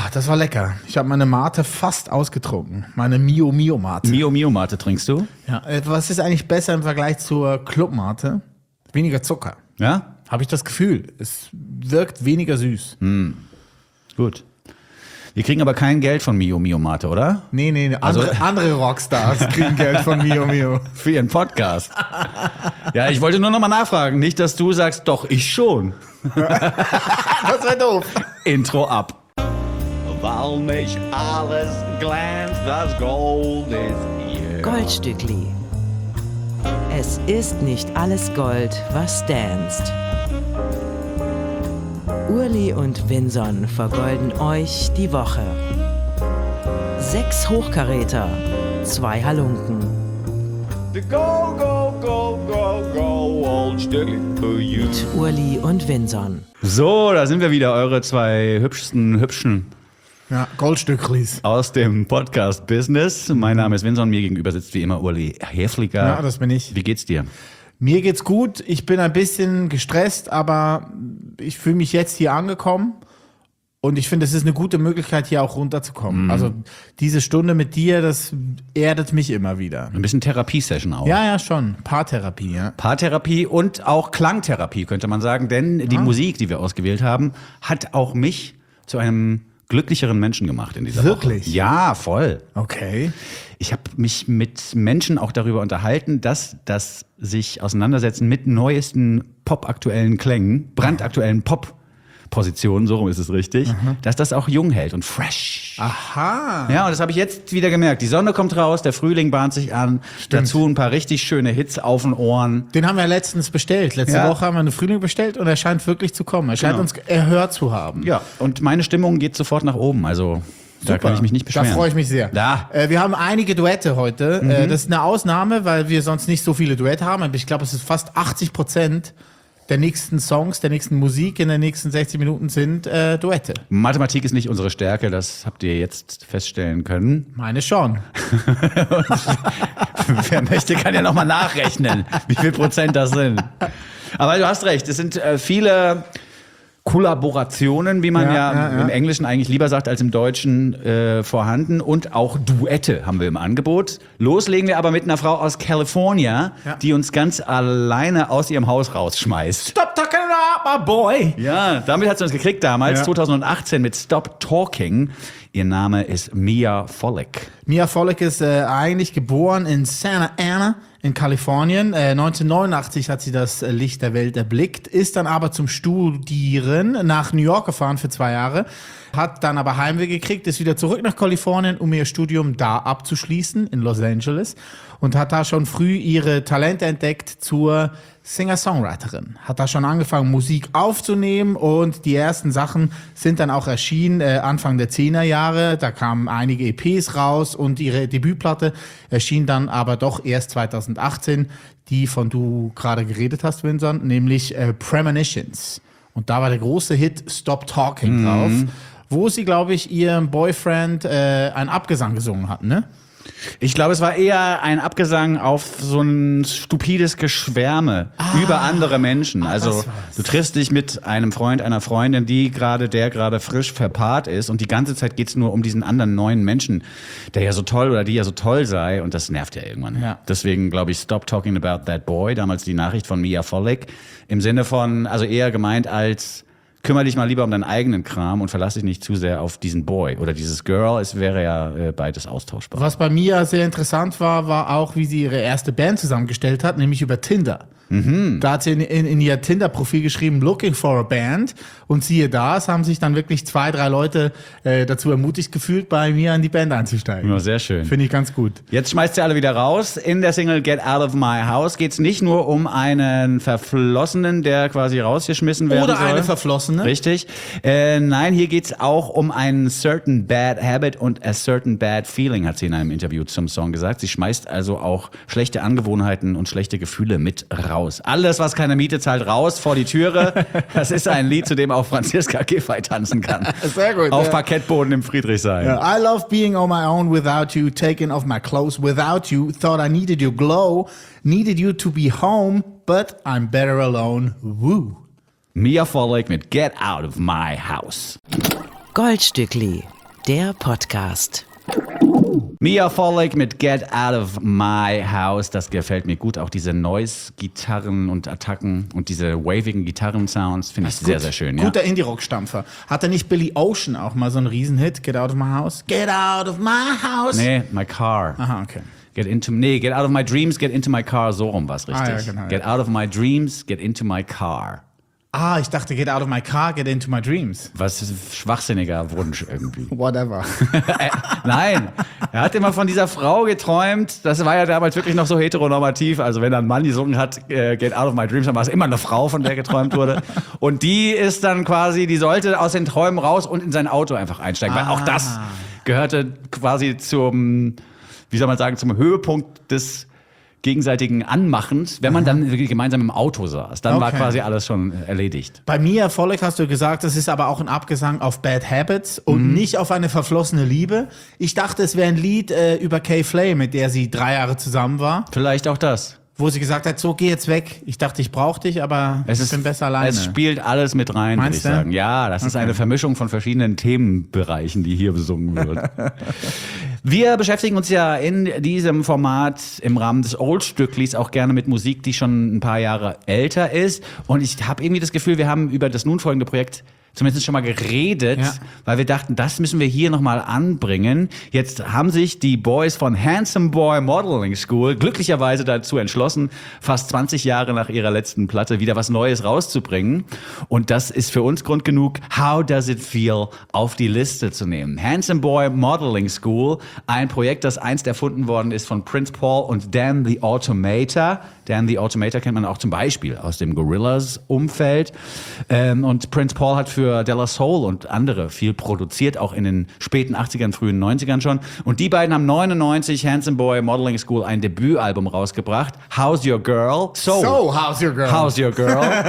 das war lecker. Ich habe meine Mate fast ausgetrunken. Meine Mio Mio Mate. Mio Mio Mate trinkst du? Ja, was ist eigentlich besser im Vergleich zur Club Mate? Weniger Zucker. Ja? Habe ich das Gefühl. Es wirkt weniger süß. Gut. Wir kriegen aber kein Geld von Mio Mio Mate, oder? Nee. Andere Rockstars kriegen Geld von Mio Mio. Für ihren Podcast. Ja, ich wollte nur noch mal nachfragen. Nicht, dass du sagst, doch, ich schon. Das wäre doof. Intro ab. Weil nicht alles glänzt, das Gold ist hier. Goldstückli. Es ist nicht alles Gold, was danst. Urli und Vinson vergolden euch die Woche. 6 Hochkaräter, 2 Halunken. Go, go, go, go, go, old Stückli for you. Mit Urli und Vinson. So, da sind wir wieder, eure 2 hübschen Ja, Goldstücklis. aus dem Podcast-Business. Mein Name ist Vinson, mir gegenüber sitzt wie immer Urli Häfliger. Ja, das bin ich. Wie geht's dir? Mir geht's gut. Ich bin ein bisschen gestresst, aber ich fühle mich jetzt hier angekommen. Und ich finde, es ist eine gute Möglichkeit, hier auch runterzukommen. Also diese Stunde mit dir, das erdet mich immer wieder. Ein bisschen Therapiesession auch. Ja, schon. Paartherapie, ja. Paartherapie und auch Klangtherapie, könnte man sagen. Denn die Musik, die wir ausgewählt haben, hat auch mich zu einem glücklicheren Menschen gemacht in dieser Wirklich? Woche. Ja, voll. Okay. Ich habe mich mit Menschen auch darüber unterhalten, dass das sich auseinandersetzen mit neuesten popaktuellen Klängen, brandaktuellen Pop-Positionen, so rum ist es richtig, dass das auch jung hält und fresh. Aha. Ja, und das habe ich jetzt wieder gemerkt. Die Sonne kommt raus, der Frühling bahnt sich an, dazu ein paar richtig schöne Hits auf den Ohren. Den haben wir letztens bestellt. Letzte Ja. Woche haben wir eine Frühling bestellt und er scheint wirklich zu kommen. Er scheint Genau. uns erhört zu haben. Ja, und meine Stimmung geht sofort nach oben, also da Super. kann ich mich nicht beschweren. Da freue ich mich sehr. Ja. Wir haben einige Duette heute. Das ist eine Ausnahme, weil wir sonst nicht so viele Duette haben. Aber ich glaube, es ist fast 80% der nächsten Songs, der nächsten Musik in den nächsten 60 Minuten sind Duette. Mathematik ist nicht unsere Stärke, das habt ihr jetzt feststellen können. Meine schon. Wer möchte, kann ja nochmal nachrechnen, wie viel Prozent das sind. Aber du hast recht, es sind viele Kollaborationen, wie man ja im Englischen eigentlich lieber sagt als im Deutschen, vorhanden. Und auch Duette haben wir im Angebot. Loslegen wir aber mit einer Frau aus California, die uns ganz alleine aus ihrem Haus rausschmeißt. Stop talking about my boy. Ja, damit hat sie uns gekriegt damals, 2018 mit Stop Talking. Ihr Name ist Mia Folek. Mia Folek ist eigentlich geboren in Santa Ana in Kalifornien. 1989 hat sie das Licht der Welt erblickt, ist dann aber zum Studieren nach New York gefahren für 2 Jahre, hat dann aber Heimweh gekriegt, ist wieder zurück nach Kalifornien, um ihr Studium da abzuschließen in Los Angeles und hat da schon früh ihre Talente entdeckt zur Singer-Songwriterin. Hat da schon angefangen, Musik aufzunehmen und die ersten Sachen sind dann auch erschienen Anfang der 10er Jahre. Da kamen einige EPs raus und ihre Debütplatte erschien dann aber doch erst 2018, die von du gerade geredet hast, Vincent, nämlich Premonitions. Und da war der große Hit Stop Talking drauf, wo sie, glaube ich, ihrem Boyfriend einen Abgesang gesungen hat, ne? Ich glaube, es war eher ein Abgesang auf so ein stupides Geschwärme über andere Menschen. Also du triffst dich mit einem Freund, einer Freundin, der gerade frisch verpaart ist und die ganze Zeit geht's nur um diesen anderen neuen Menschen, der ja so toll oder die ja so toll sei und das nervt ja irgendwann. Ja. Deswegen glaube ich, Stop Talking About That Boy, damals die Nachricht von Mia Folek, im Sinne von, also eher gemeint als kümmere dich mal lieber um deinen eigenen Kram und verlass dich nicht zu sehr auf diesen Boy oder dieses Girl. Es wäre ja beides austauschbar. Was bei Mia sehr interessant war auch, wie sie ihre erste Band zusammengestellt hat, nämlich über Tinder. Da hat sie in ihr Tinder-Profil geschrieben, looking for a band. Und siehe da, es haben sich dann wirklich 2, 3 Leute dazu ermutigt gefühlt, bei mir in die Band einzusteigen. Ja, sehr schön. Finde ich ganz gut. Jetzt schmeißt sie alle wieder raus. In der Single Get Out of My House geht es nicht nur um einen Verflossenen, der quasi rausgeschmissen werden Oder soll. eine Verflossene. Richtig. Nein, hier geht es auch um einen certain bad habit und a certain bad feeling, hat sie in einem Interview zum Song gesagt. Sie schmeißt also auch schlechte Angewohnheiten und schlechte Gefühle mit raus. Alles, was keine Miete zahlt, raus vor die Türe. Das ist ein Lied, zu dem auch Franziska Giffey tanzen kann. Sehr gut. Auf Parkettboden im Friedrichshain. I love being on my own without you, taking off my clothes without you, thought I needed your glow, needed you to be home, but I'm better alone, woo. Mia Folek mit Get Out of My House. Goldstückli. der Podcast. Mia Follig mit Get Out of My House, das gefällt mir gut. Auch diese Noise-Gitarren und Attacken und diese wavigen Gitarrensounds finde ich sehr, sehr schön. Guter Indie-Rock-Stampfer. Hatte nicht Billy Ocean auch mal so einen Riesenhit? Get Out of My House? Get Out of My House? Nee, My Car. Aha, okay. Get Out of My Dreams, Get into My Car, so rum war es richtig. Ja, genau, Get Out of My Dreams, Get into My Car. Ah, ich dachte, Get Out of My Car, Get into My Dreams. Was ist ein schwachsinniger Wunsch irgendwie. Whatever. Nein, er hat immer von dieser Frau geträumt. Das war ja damals wirklich noch so heteronormativ. Also wenn ein Mann gesungen hat, Get Out of My Dreams, dann war es immer eine Frau, von der geträumt wurde. Und die ist dann quasi, die sollte aus den Träumen raus und in sein Auto einfach einsteigen. Weil auch das gehörte quasi zum, wie soll man sagen, zum Höhepunkt des gegenseitigen Anmachens, wenn man dann wirklich gemeinsam im Auto saß. Dann war quasi alles schon erledigt. Bei Mia Follig hast du gesagt, das ist aber auch ein Abgesang auf Bad Habits und nicht auf eine verflossene Liebe. Ich dachte, es wäre ein Lied über Kay Flay, mit der sie 3 Jahre zusammen war, Vielleicht auch das. wo sie gesagt hat, so geh jetzt weg. Ich dachte, ich brauche dich, aber ich bin besser alleine. Es spielt alles mit rein, würde ich Meinst du? sagen. Ja, das ist eine Vermischung von verschiedenen Themenbereichen, die hier besungen wird. Wir beschäftigen uns ja in diesem Format im Rahmen des Old-Stücklis auch gerne mit Musik, die schon ein paar Jahre älter ist. Und ich habe irgendwie das Gefühl, wir haben über das nun folgende Projekt zumindest schon mal geredet, weil wir dachten, das müssen wir hier nochmal anbringen. Jetzt haben sich die Boys von Handsome Boy Modeling School glücklicherweise dazu entschlossen, fast 20 Jahre nach ihrer letzten Platte wieder was Neues rauszubringen. Und das ist für uns Grund genug, How Does It Feel auf die Liste zu nehmen. Handsome Boy Modeling School, ein Projekt, das einst erfunden worden ist von Prince Paul und Dan the Automator. Dan the Automator kennt man auch zum Beispiel aus dem Gorillaz-Umfeld. Und Prince Paul hat für De La Soul und andere viel produziert, auch in den späten 80ern, frühen 90ern schon. Und die beiden haben 99 Handsome Boy Modeling School ein Debütalbum rausgebracht. How's Your Girl? So, how's your girl? How's Your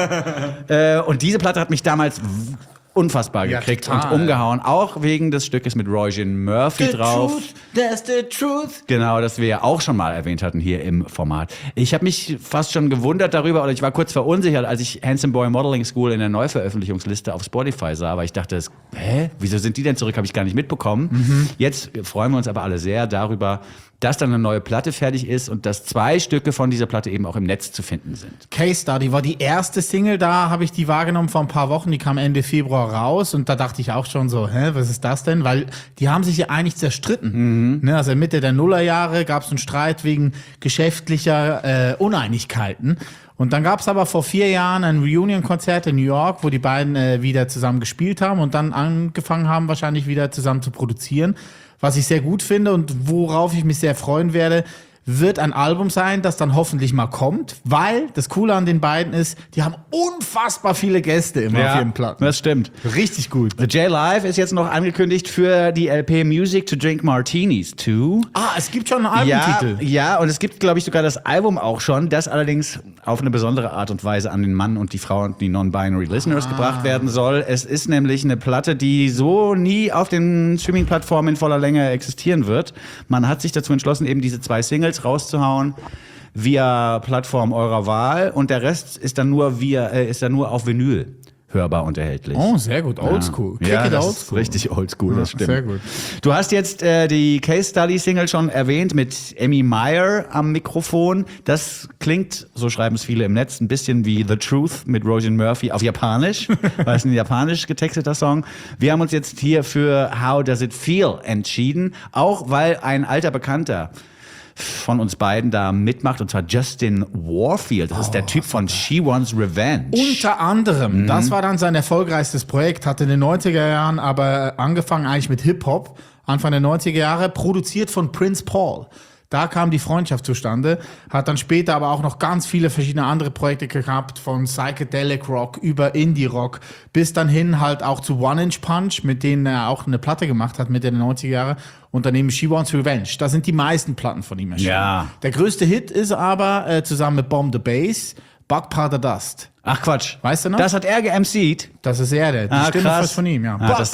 Girl? Und diese Platte hat mich damals unfassbar gekriegt total. und umgehauen. Auch wegen des Stückes mit Roisin Murphy drauf. Truth, that's the truth. Genau, das wir ja auch schon mal erwähnt hatten hier im Format. Ich habe mich fast schon gewundert darüber, oder ich war kurz verunsichert, als ich Handsome Boy Modeling School in der Neuveröffentlichungsliste auf Spotify sah, weil ich dachte, wieso sind die denn zurück? Habe ich gar nicht mitbekommen. Jetzt freuen wir uns aber alle sehr darüber, dass dann eine neue Platte fertig ist und dass 2 Stücke von dieser Platte eben auch im Netz zu finden sind. Case Study war die erste Single, da habe ich die wahrgenommen vor ein paar Wochen, die kam Ende Februar raus und da dachte ich auch schon so, was ist das denn? Weil die haben sich ja eigentlich zerstritten. Ne, also Mitte der Nullerjahre gab es einen Streit wegen geschäftlicher Uneinigkeiten. Und dann gab es aber vor 4 Jahren ein Reunion-Konzert in New York, wo die beiden wieder zusammen gespielt haben und dann angefangen haben, wahrscheinlich wieder zusammen zu produzieren. Was ich sehr gut finde und worauf ich mich sehr freuen werde, wird ein Album sein, das dann hoffentlich mal kommt, weil das Coole an den beiden ist, die haben unfassbar viele Gäste immer auf ihren Platten. Das stimmt. Richtig gut. The J Live ist jetzt noch angekündigt für die LP Music to Drink Martinis 2. Ah, es gibt schon einen Albumtitel. Ja, und es gibt, glaube ich, sogar das Album auch schon, das allerdings auf eine besondere Art und Weise an den Mann und die Frau und die Non-Binary Listeners gebracht werden soll. Es ist nämlich eine Platte, die so nie auf den Streaming-Plattformen in voller Länge existieren wird. Man hat sich dazu entschlossen, eben diese 2 Singles rauszuhauen via Plattform eurer Wahl und der Rest ist dann nur auf Vinyl hörbar und erhältlich. Oh, sehr gut. Oldschool. Ja, das ist richtig oldschool, das stimmt. Sehr gut. Du hast jetzt die Case Study Single schon erwähnt mit Emmy Meyer am Mikrofon. Das klingt, so schreiben es viele im Netz, ein bisschen wie The Truth mit Roisin Murphy auf Japanisch, weil es ein japanisch getexteter Song. Wir haben uns jetzt hier für How Does It Feel entschieden, auch weil ein alter Bekannter von uns beiden da mitmacht, und zwar Justin Warfield. Das ist der Typ von She Wants Revenge. Unter anderem. Das war dann sein erfolgreichstes Projekt, hat in den 90er Jahren aber angefangen eigentlich mit Hip-Hop, Anfang der 90er Jahre, produziert von Prince Paul. Da kam die Freundschaft zustande, hat dann später aber auch noch ganz viele verschiedene andere Projekte gehabt, von Psychedelic Rock über Indie Rock, bis dann hin halt auch zu One Inch Punch, mit denen er auch eine Platte gemacht hat Mitte der 90er Jahre, und daneben She Wants Revenge. Da sind die meisten Platten von ihm erschienen. Ja. Der größte Hit ist aber zusammen mit Bomb the Bass, Buck Powder Dust. Ach Quatsch. Weißt du noch? Das hat er ge-MC'd. Das ist er, die Stimme krass. ist von ihm, ja. Das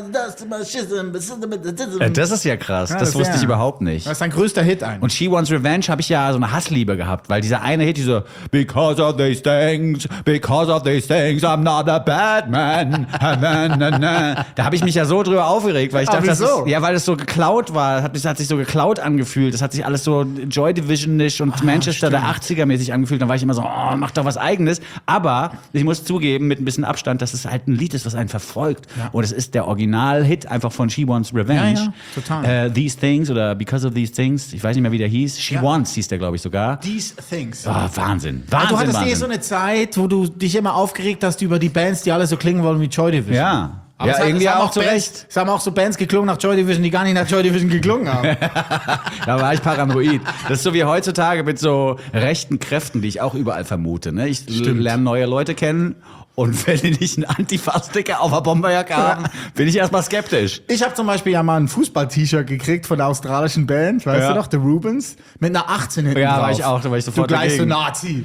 ist ja krass. Ja, das wusste ich er. überhaupt nicht. Das ist sein größter Hit eigentlich. Und She Wants Revenge habe ich ja so eine Hassliebe gehabt, weil dieser eine Hit, diese Because of these things, I'm not a bad man. Da habe ich mich ja so drüber aufgeregt, weil ich dachte, wieso? weil es so geklaut war. Das hat sich so geklaut angefühlt. Das hat sich alles so Joy Division-isch und Manchester der 80er-mäßig angefühlt. Dann war ich immer so, mach doch was Eigenes. Aber ich muss zugeben, mit ein bisschen Abstand, dass es halt ein Lied ist, was einen verfolgt. Ja. Und es ist der Original-Hit einfach von She Wants Revenge. Ja, total. These Things oder Because of These Things, ich weiß nicht mehr, wie der hieß. She Wants hieß der, glaube ich, sogar. These Things. Oh, Wahnsinn. Aber du hattest Wahnsinn. so eine Zeit, wo du dich immer aufgeregt hast über die Bands, die alle so klingen wollen wie Joy Division. Ja. Aber Ja, irgendwie auch zu Recht. Es haben auch so Bands geklungen nach Joy Division, die gar nicht nach Joy Division geklungen haben. Da war ich paranoid. Das ist so wie heutzutage mit so rechten Kräften, die ich auch überall vermute. Ne? Ich lerne neue Leute kennen und wenn die nicht einen Antifa-Sticker auf der Bomberjacke haben, bin ich erstmal skeptisch. Ich habe zum Beispiel ja mal ein Fußball-T-Shirt gekriegt von der australischen Band, weißt du noch, The Rubens, mit einer 18 hinten drauf. war ich auch, da war ich sofort Du gleich so dagegen. Nazi.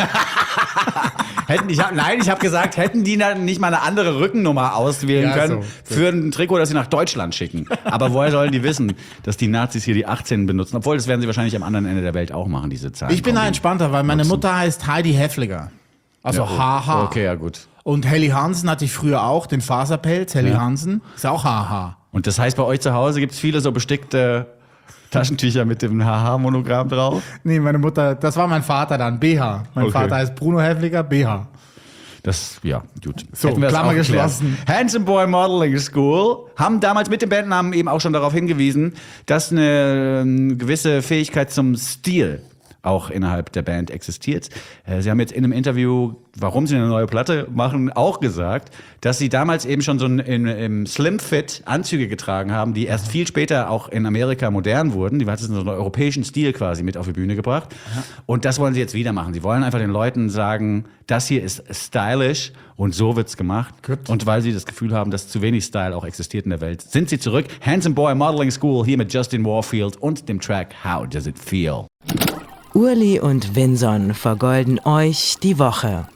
Ich habe gesagt, hätten die dann nicht mal eine andere Rückennummer auswählen Ja, können so. für ein Trikot, das sie nach Deutschland schicken. Aber woher sollen die wissen, dass die Nazis hier die 18 benutzen? Obwohl, das werden sie wahrscheinlich am anderen Ende der Welt auch machen, diese Zahlen. Ich bin da entspannter, weil meine Mutter heißt Heidi Heffliger. Also HH. Okay, ja gut. Und Helly Hansen hatte ich früher auch, den Faserpelz, Helly Hansen. Ist auch HH. Und das heißt, bei euch zu Hause gibt es viele so bestickte Taschentücher mit dem HH-Monogramm drauf? Nee, meine Mutter, das war mein Vater dann, BH. Mein Okay. Vater heißt Bruno Heffliger, BH. Das, ja, gut. So, Hätten wir das Klammer auch geklärt. geschlossen. Handsome Boy Modeling School haben damals mit dem Bandnamen eben auch schon darauf hingewiesen, dass eine gewisse Fähigkeit zum Stil auch innerhalb der Band existiert. Sie haben jetzt in einem Interview, warum sie eine neue Platte machen, auch gesagt, dass sie damals eben schon so im Slim Fit Anzüge getragen haben, die erst viel später auch in Amerika modern wurden. Die hatten so einen europäischen Stil quasi mit auf die Bühne gebracht. Und das wollen sie jetzt wieder machen. Sie wollen einfach den Leuten sagen, das hier ist stylisch und so wird's gemacht. Gut. Und weil sie das Gefühl haben, dass zu wenig Style auch existiert in der Welt, sind sie zurück. Handsome Boy Modeling School hier mit Justin Warfield und dem Track How Does It Feel? Urli und Vinson vergolden euch die Woche.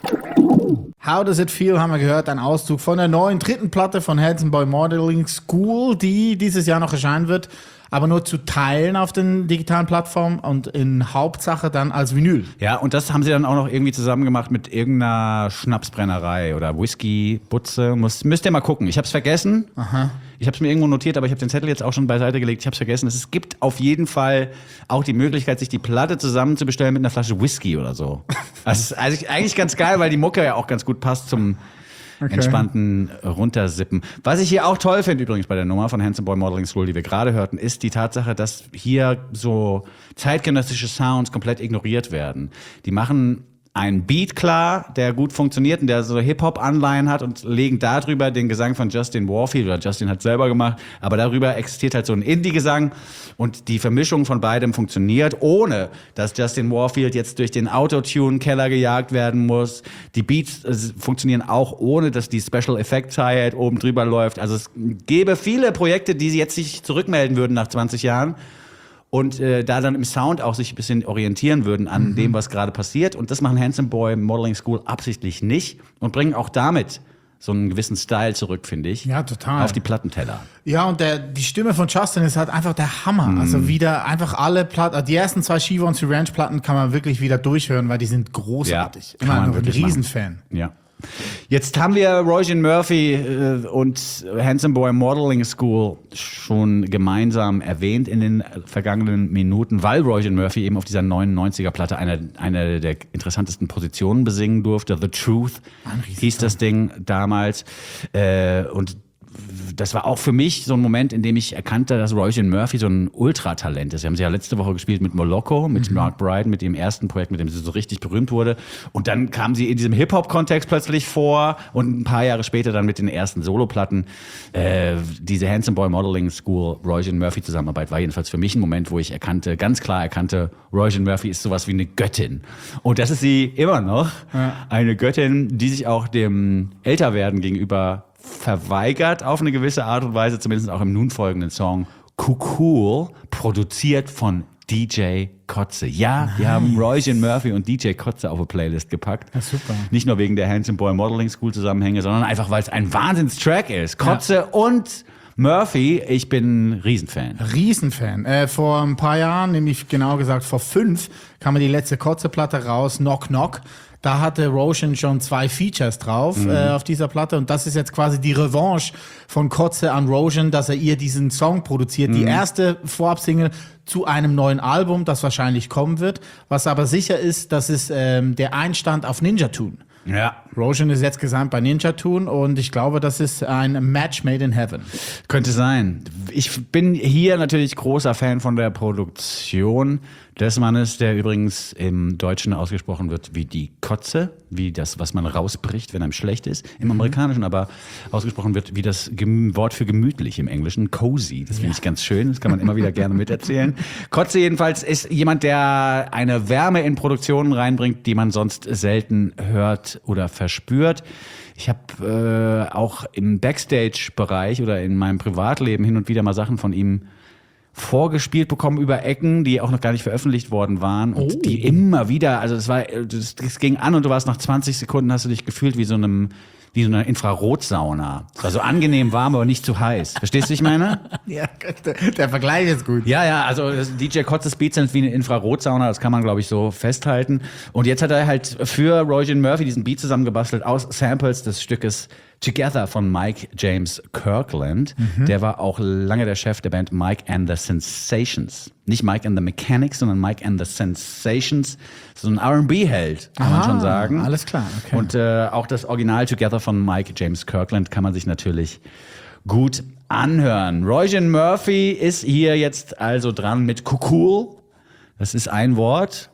How Does It Feel, haben wir gehört, ein Auszug von der neuen dritten Platte von Handsome Boy Modeling School, die dieses Jahr noch erscheinen wird, aber nur zu Teilen auf den digitalen Plattformen und in Hauptsache dann als Vinyl. Ja, und das haben sie dann auch noch irgendwie zusammen gemacht mit irgendeiner Schnapsbrennerei oder Whisky-Butze. Müsst ihr mal gucken. Ich habe es vergessen. Ich habe es mir irgendwo notiert, aber ich habe den Zettel jetzt auch schon beiseite gelegt. Ich habe es vergessen. Es gibt auf jeden Fall auch die Möglichkeit, sich die Platte zusammen zu bestellen mit einer Flasche Whisky oder so. Das ist eigentlich ganz geil, weil die Mucke ja auch ganz gut passt zum entspannten Runtersippen. Was ich hier auch toll finde übrigens bei der Nummer von Handsome Boy Modeling School, die wir gerade hörten, ist die Tatsache, dass hier so zeitgenössische Sounds komplett ignoriert werden. Die machen einen Beat klar, der gut funktioniert und der so Hip-Hop-Anleihen hat und legen darüber den Gesang von Justin Warfield, oder Justin hat es selber gemacht, aber darüber existiert halt so ein Indie-Gesang und die Vermischung von beidem funktioniert, ohne dass Justin Warfield jetzt durch den Autotune-Keller gejagt werden muss. Die Beats funktionieren auch, ohne dass die Special Effects Hi-Hat oben drüber läuft. Also es gäbe viele Projekte, die jetzt sich zurückmelden würden nach 20 Jahren. Und da dann im Sound auch sich ein bisschen orientieren würden an dem, was gerade passiert. Und das machen Handsome Boy Modeling School absichtlich nicht und bringen auch damit so einen gewissen Style zurück, finde ich. Ja, total. Auf die Plattenteller. Ja, und die Stimme von Justin ist halt einfach der Hammer. Also wieder einfach alle Platten, die ersten 2 She Wants Revenge Platten kann man wirklich wieder durchhören, weil die sind großartig. Ja, kann Immer man noch ein wirklich Riesenfan. Ja. Jetzt haben wir Roisin Murphy und Handsome Boy Modeling School schon gemeinsam erwähnt in den vergangenen Minuten, weil Roisin Murphy eben auf dieser 99er-Platte eine der interessantesten Positionen besingen durfte. The Truth hieß das Ding damals. Und das war auch für mich so ein Moment, in dem ich erkannte, dass Roisin Murphy so ein Ultratalent ist. Wir haben sie ja letzte Woche gespielt mit Moloko, mit Mark Brydon, mit dem ersten Projekt, mit dem sie so richtig berühmt wurde. Und dann kam sie in diesem Hip-Hop-Kontext plötzlich vor und ein paar Jahre später dann mit den ersten Soloplatten. Diese Handsome Boy Modeling School, Roisin Murphy Zusammenarbeit war jedenfalls für mich ein Moment, wo ich ganz klar erkannte, Roisin Murphy ist sowas wie eine Göttin. Und das ist sie immer noch. Ja. Eine Göttin, die sich auch dem Älterwerden gegenüber verweigert auf eine gewisse Art und Weise, zumindest auch im nun folgenden Song Cool, produziert von DJ Kotze. Ja, wir haben Roisin Murphy und DJ Kotze auf eine Playlist gepackt. Ja, super. Nicht nur wegen der Handsome Boy Modeling School Zusammenhänge, sondern einfach, weil es ein Wahnsinnstrack ist. Kotze und Murphy, ich bin Riesenfan. Riesenfan. Vor ein paar Jahren, nämlich genau gesagt vor 5, kam die letzte Kotze-Platte raus, Knock Knock. Da hatte Roshan schon 2 Features drauf auf dieser Platte und das ist jetzt quasi die Revanche von Kotze an Roshan, dass er ihr diesen Song produziert. Die erste Vorabsingle zu einem neuen Album, das wahrscheinlich kommen wird. Was aber sicher ist, das ist der Einstand auf Ninja Tune. Ja. Roshan ist jetzt gesamt bei Ninja Tune und ich glaube, das ist ein Match made in heaven. Könnte sein. Ich bin hier natürlich großer Fan von der Produktion des Mannes, der übrigens im Deutschen ausgesprochen wird wie die Kotze, wie das, was man rausbricht, wenn einem schlecht ist. Im Amerikanischen aber ausgesprochen wird wie das Wort für gemütlich im Englischen, cozy. Das finde ich ganz schön, das kann man immer wieder gerne miterzählen. Kotze jedenfalls ist jemand, der eine Wärme in Produktionen reinbringt, die man sonst selten hört oder verspürt. Ich habe auch im Backstage-Bereich oder in meinem Privatleben hin und wieder mal Sachen von ihm vorgespielt bekommen über Ecken, die auch noch gar nicht veröffentlicht worden waren und die immer wieder, also das ging an und du warst nach 20 Sekunden, hast du dich gefühlt wie so eine Infrarotsauna. Es war so angenehm warm, aber nicht zu heiß. Verstehst du, was ich meine? Ja, der Vergleich ist gut. Ja, also DJ Kotzes Beats sind wie eine Infrarotsauna, das kann man, glaube ich, so festhalten. Und jetzt hat er halt für Roisin Murphy diesen Beat zusammengebastelt aus Samples des Stückes Together von Mike James Kirkland. Der war auch lange der Chef der Band Mike and the Sensations. Nicht Mike and the Mechanics, sondern Mike and the Sensations. So ein R&B-Held, kann man schon sagen. Alles klar, okay. Und auch das Original Together von Mike James Kirkland kann man sich natürlich gut anhören. Roisin Murphy ist hier jetzt also dran mit Cool. Das ist ein Wort.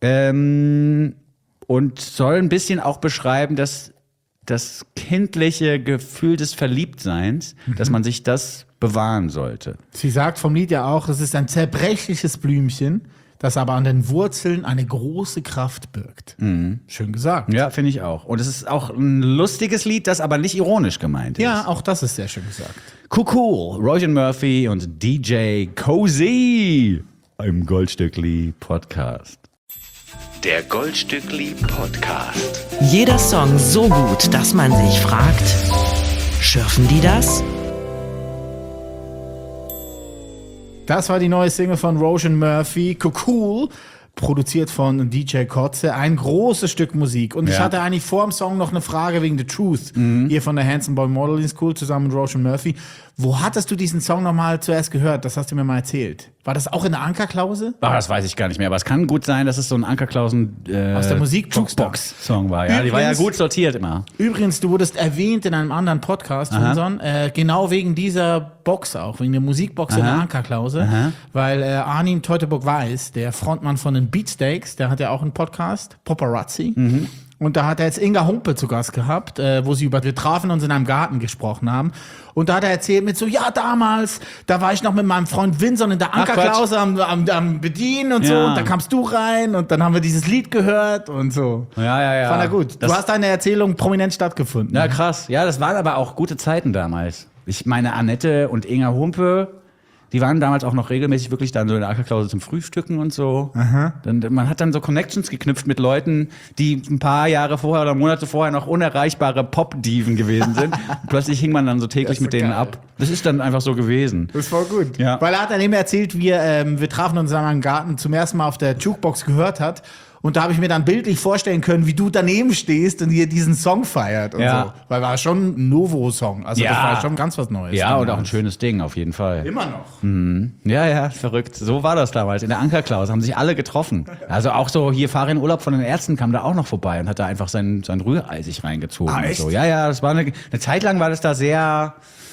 Und soll ein bisschen auch beschreiben, dass das kindliche Gefühl des Verliebtseins, dass man sich das bewahren sollte. Sie sagt vom Lied ja auch, es ist ein zerbrechliches Blümchen, das aber an den Wurzeln eine große Kraft birgt. Schön gesagt. Ja, finde ich auch. Und es ist auch ein lustiges Lied, das aber nicht ironisch gemeint ist. Ja, auch das ist sehr schön gesagt. Cool. Roisin Murphy und DJ Cozy im Goldstückli Podcast. Der Goldstückli Podcast. Jeder Song so gut, dass man sich fragt, schürfen die das? Das war die neue Single von Roisin Murphy, Cool, produziert von DJ Kotze. Ein großes Stück Musik. Und ich hatte eigentlich vor dem Song noch eine Frage wegen The Truth, hier von der Handsome Boy Modeling School zusammen mit Roisin Murphy. Wo hattest du diesen Song nochmal zuerst gehört? Das hast du mir mal erzählt. War das auch in der Ankerklause? Das weiß ich gar nicht mehr, aber es kann gut sein, dass es so ein Ankerklausen Aus der Musikbox-Song war. Ja, die war ja gut sortiert immer. Übrigens, du wurdest erwähnt in einem anderen Podcast, unseren, genau wegen dieser Box auch, wegen der Musikbox in der Ankerklause, weil Arnim Teutoburg-Weiss, der Frontmann von den Beatsteaks, der hat ja auch einen Podcast, Paparazzi. Und da hat er jetzt Inga Humpe zu Gast gehabt, wo sie über Wir trafen uns in einem Garten gesprochen haben. Und da hat er erzählt mit so, ja, damals, da war ich noch mit meinem Freund Vinson in der Ankerklause am Bedienen und so. Und da kamst du rein und dann haben wir dieses Lied gehört und so. Ja. Fand er gut. Du hast deine Erzählung prominent stattgefunden. Ja, krass. Ja, das waren aber auch gute Zeiten damals. Ich meine, Annette und Inga Humpe, die waren damals auch noch regelmäßig wirklich dann so in der Ankerklause zum Frühstücken und so. Man hat dann so Connections geknüpft mit Leuten, die ein paar Jahre vorher oder Monate vorher noch unerreichbare Pop-Diven gewesen sind. Und plötzlich hing man dann so täglich mit denen ab. Das ist dann einfach so gewesen. Das war gut. Ja. Weil er hat dann eben erzählt, wir trafen uns in einem Garten zum ersten Mal auf der Jukebox gehört hat. Und da habe ich mir dann bildlich vorstellen können, wie du daneben stehst und ihr diesen Song feiert und so. Weil war schon ein Novo-Song. Also das war schon ganz was Neues. Ja, und auch ein schönes Ding auf jeden Fall. Immer noch. Ja, verrückt. So war das damals. In der Ankerklause haben sich alle getroffen. Also auch so hier Fahrer in Urlaub von den Ärzten kam da auch noch vorbei und hat da einfach sein Rührei sich reingezogen. Ah, und echt? so. Ja, das war eine Zeit lang war das da sehr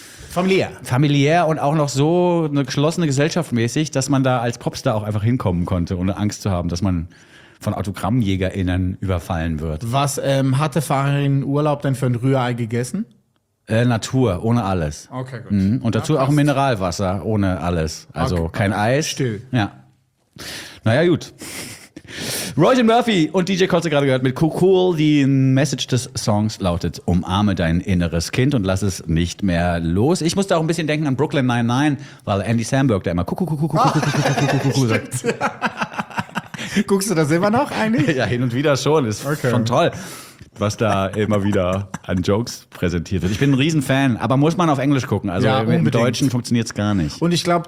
familiär und auch noch so eine geschlossene Gesellschaft mäßig, dass man da als Popstar auch einfach hinkommen konnte, ohne Angst zu haben, dass man von AutogrammjägerInnen überfallen wird. Was hatte Farin Urlaub denn für ein Rührei gegessen? Natur, ohne alles. Okay, gut. Und dazu auch Mineralwasser, ohne alles. Also kein Eis. Still. Ja. Naja, gut. Roisin Murphy und DJ Kotze gerade gehört mit Cool. Die Message des Songs lautet: Umarme dein inneres Kind und lass es nicht mehr los. Ich musste auch ein bisschen denken an Brooklyn 99, weil Andy Samberg da immer sagt. Guckst du das immer noch eigentlich? Ja, hin und wieder schon. Ist schon toll, was da immer wieder an Jokes präsentiert wird. Ich bin ein Riesenfan, aber muss man auf Englisch gucken. Also Ja, im unbedingt. Deutschen funktioniert es gar nicht. Und ich glaube,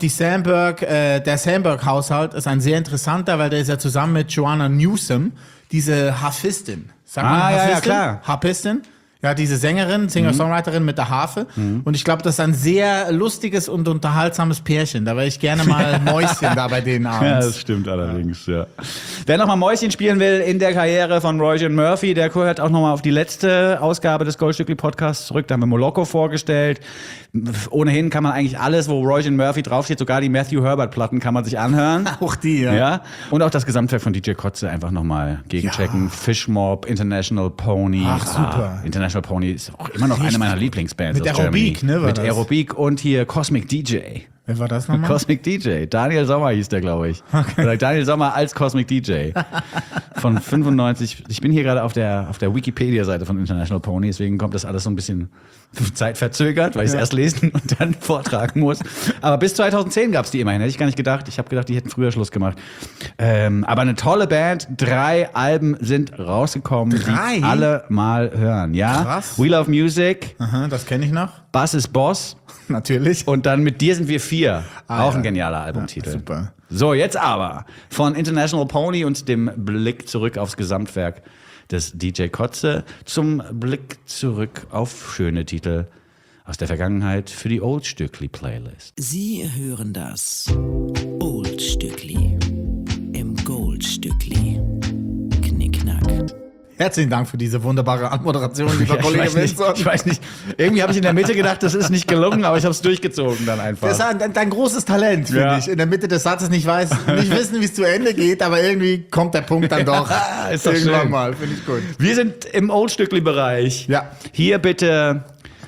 der Samberg-Haushalt ist ein sehr interessanter, weil der ist ja zusammen mit Joanna Newsom, diese Harfistin. Sagt man ja, Harfistin? klar. Harpistin. Ja, diese Sängerin, Singer-Songwriterin mit der Harfe. Und ich glaube, das ist ein sehr lustiges und unterhaltsames Pärchen. Da wäre ich gerne mal Mäuschen da bei denen abends. Ja, das stimmt allerdings, ja. Wer nochmal Mäuschen spielen will in der Karriere von Roisin Murphy, der hört auch nochmal auf die letzte Ausgabe des Goldstückli-Podcasts zurück. Da haben wir Moloko vorgestellt. Ohnehin kann man eigentlich alles, wo Roisin Murphy draufsteht, sogar die Matthew Herbert-Platten kann man sich anhören. Auch die, ja. Ja. Und auch das Gesamtwerk von DJ Kotze einfach nochmal gegenchecken. Ja. Fishmob, International Pony. Ach, super. International Pony ist auch immer noch eine meiner Lieblingsbands Mit aus Aerobik, Germany. ne, war Mit das? Aerobik und hier Cosmic DJ. Wer war das nochmal? Cosmic DJ. Daniel Sommer hieß der, glaube ich. Oder Daniel Sommer als Cosmic DJ. Von 95. Ich bin hier gerade auf der Wikipedia-Seite von International Pony, deswegen kommt das alles so ein bisschen zeitverzögert, weil ich es erst lesen und dann vortragen muss. Aber bis 2010 gab es die immerhin. Hätte ich gar nicht gedacht. Ich habe gedacht, die hätten früher Schluss gemacht. Aber eine tolle Band. 3 Alben sind rausgekommen, 3? die alle mal hören. Ja? Krass. We Love Music, Aha, das kenne ich noch. Bass ist Boss. Natürlich. Und dann mit dir sind wir 4. Auch ja. ein genialer Albumtitel. Ja, super. So, jetzt aber von International Pony und dem Blick zurück aufs Gesamtwerk des DJ Kotze zum Blick zurück auf schöne Titel aus der Vergangenheit für die Old Stückli Playlist. Sie hören das Old Stückli im Gold Stückli. Knickknack. Herzlichen Dank für diese wunderbare Anmoderation, lieber Ja, Kollege ich Wilson. weiß nicht. Irgendwie habe ich in der Mitte gedacht, das ist nicht gelungen, aber ich habe es durchgezogen dann einfach. Das ist dein großes Talent, finde Ja. ich. In der Mitte des Satzes nicht wissen, wie es zu Ende geht, aber irgendwie kommt der Punkt dann doch. Ist doch Irgendwann schön. mal, finde ich gut. Wir sind im Old Stückli-Bereich. Ja. Hier bitte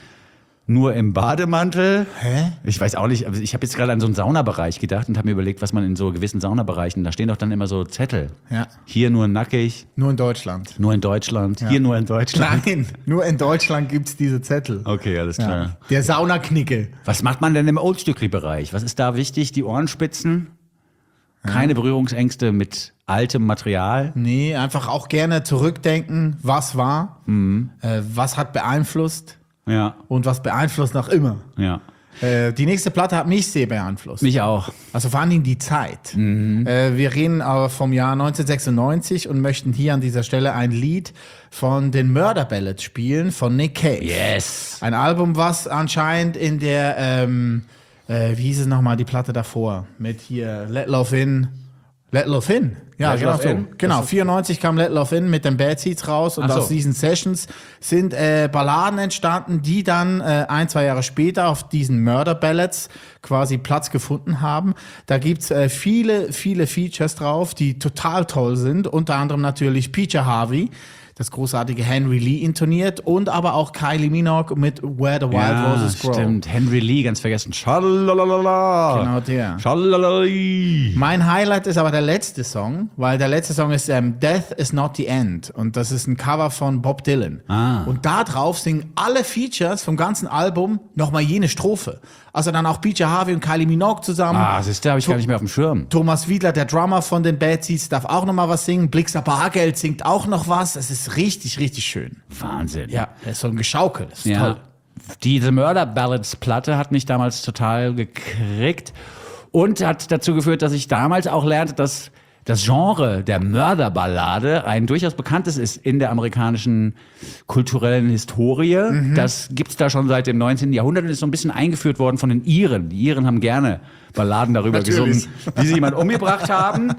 nur im Bademantel. Hä? Ich weiß auch nicht, aber ich habe jetzt gerade an so einen Saunabereich gedacht und habe mir überlegt, was man in so gewissen Saunabereichen, da stehen doch dann immer so Zettel. Ja. Hier nur nackig, Nur in Deutschland. nur in Deutschland, hier nur in Deutschland. Nein, nur in Deutschland gibt es diese Zettel. Okay, alles klar. Ja. Der Saunaknicke. Was macht man denn im Oldstückli-Bereich? Was ist da wichtig? Die Ohrenspitzen? Keine Berührungsängste mit altem Material? Nee, einfach auch gerne zurückdenken, was war, was hat beeinflusst Ja, und was beeinflusst noch immer. ja. Die nächste Platte hat mich sehr beeinflusst. Mich auch. Also vor allen Dingen die Zeit. Wir reden aber vom Jahr 1996 und möchten hier an dieser Stelle ein Lied von den Murder Ballads spielen von Nick Cave. Yes. Ein Album, was anscheinend in der, wie hieß es nochmal, die Platte davor? Mit hier Let Love In. Let Love In. Ja, Let genau Love so. In. Genau, 94 kam Let Love In mit den Bad Seeds raus und Ach so. aus diesen Sessions sind Balladen entstanden, die dann 1-2 Jahre später auf diesen Murder Ballads quasi Platz gefunden haben. Da gibt's viele Features drauf, die total toll sind. Unter anderem natürlich PJ Harvey, das großartige Henry Lee intoniert und aber auch Kylie Minogue mit Where the Wild Roses Grow. Stimmt. Henry Lee, ganz vergessen. Schalalala. Genau der. Schalalali. Mein Highlight ist aber der letzte Song, weil der letzte Song ist Death is Not the End und das ist ein Cover von Bob Dylan. Ah. Und da drauf singen alle Features vom ganzen Album nochmal jene Strophe. Also dann auch PJ Harvey und Kylie Minogue zusammen. Ah, siehst du, habe ich gar nicht mehr auf dem Schirm. Thomas Wiedler, der Drummer von den Bad Seeds, darf auch nochmal was singen. Blixer Bargeld singt auch noch was. Es ist richtig, richtig schön. Wahnsinn. Ja, das ist so ein Geschaukel. Das ist Ja. toll. Diese Murder Ballads Platte hat mich damals total gekriegt und hat dazu geführt, dass ich damals auch lernte, dass das Genre der Mörderballade ein durchaus bekanntes ist in der amerikanischen kulturellen Historie. Das gibt's da schon seit dem 19. Jahrhundert und ist so ein bisschen eingeführt worden von den Iren. Die Iren haben gerne Balladen darüber Natürlich. gesungen, wie sie jemanden umgebracht haben.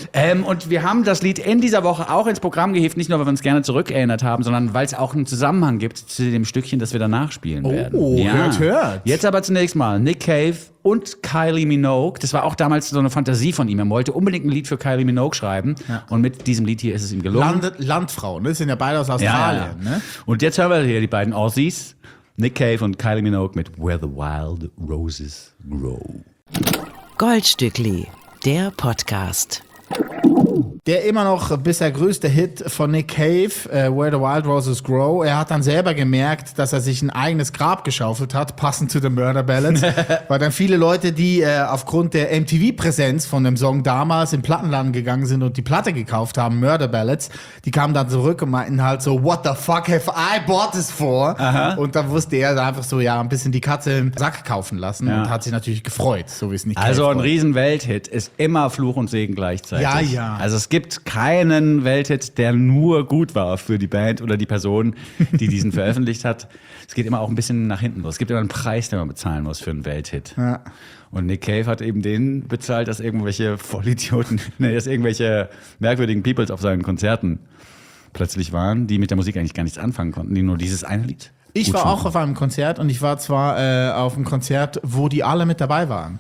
Und wir haben das Lied in dieser Woche auch ins Programm gehievt, nicht nur, weil wir uns gerne zurückerinnert haben, sondern weil es auch einen Zusammenhang gibt zu dem Stückchen, das wir danach spielen werden. hört. Jetzt aber zunächst mal Nick Cave und Kylie Minogue. Das war auch damals so eine Fantasie von ihm. Er wollte unbedingt ein Lied für Kylie Minogue schreiben. Ja. Und mit diesem Lied hier ist es ihm gelungen. Landfrauen, ne? Sind ja beide aus Australien. Ja. Ne? Und jetzt hören wir hier die beiden Aussies. Nick Cave und Kylie Minogue mit Where the Wild Roses Grow. Goldstückli, der Podcast. Der immer noch bisher größte Hit von Nick Cave, Where the Wild Roses Grow. Er hat dann selber gemerkt, dass er sich ein eigenes Grab geschaufelt hat, passend zu den Murder Ballads. Weil dann viele Leute, die aufgrund der MTV-Präsenz von dem Song damals im Plattenladen gegangen sind und die Platte gekauft haben, Murder Ballads, die kamen dann zurück und meinten halt so, what the fuck have I bought this for? Aha. Und dann wusste er einfach so, ja, ein bisschen die Katze im Sack kaufen lassen und hat sich natürlich gefreut, so wie es nicht Also ein freut. riesen Welthit ist immer Fluch und Segen gleichzeitig. Ja, ja. Also es gibt keinen Welthit, der nur gut war für die Band oder die Person, die diesen veröffentlicht hat. Es geht immer auch ein bisschen nach hinten los. Es gibt immer einen Preis, den man bezahlen muss für einen Welthit. Ja. Und Nick Cave hat eben den bezahlt, dass irgendwelche Vollidioten, dass irgendwelche merkwürdigen Peoples auf seinen Konzerten plötzlich waren, die mit der Musik eigentlich gar nichts anfangen konnten, die nur dieses eine Lied. Ich war auch auf einem Konzert und ich war zwar auf einem Konzert, wo die alle mit dabei waren.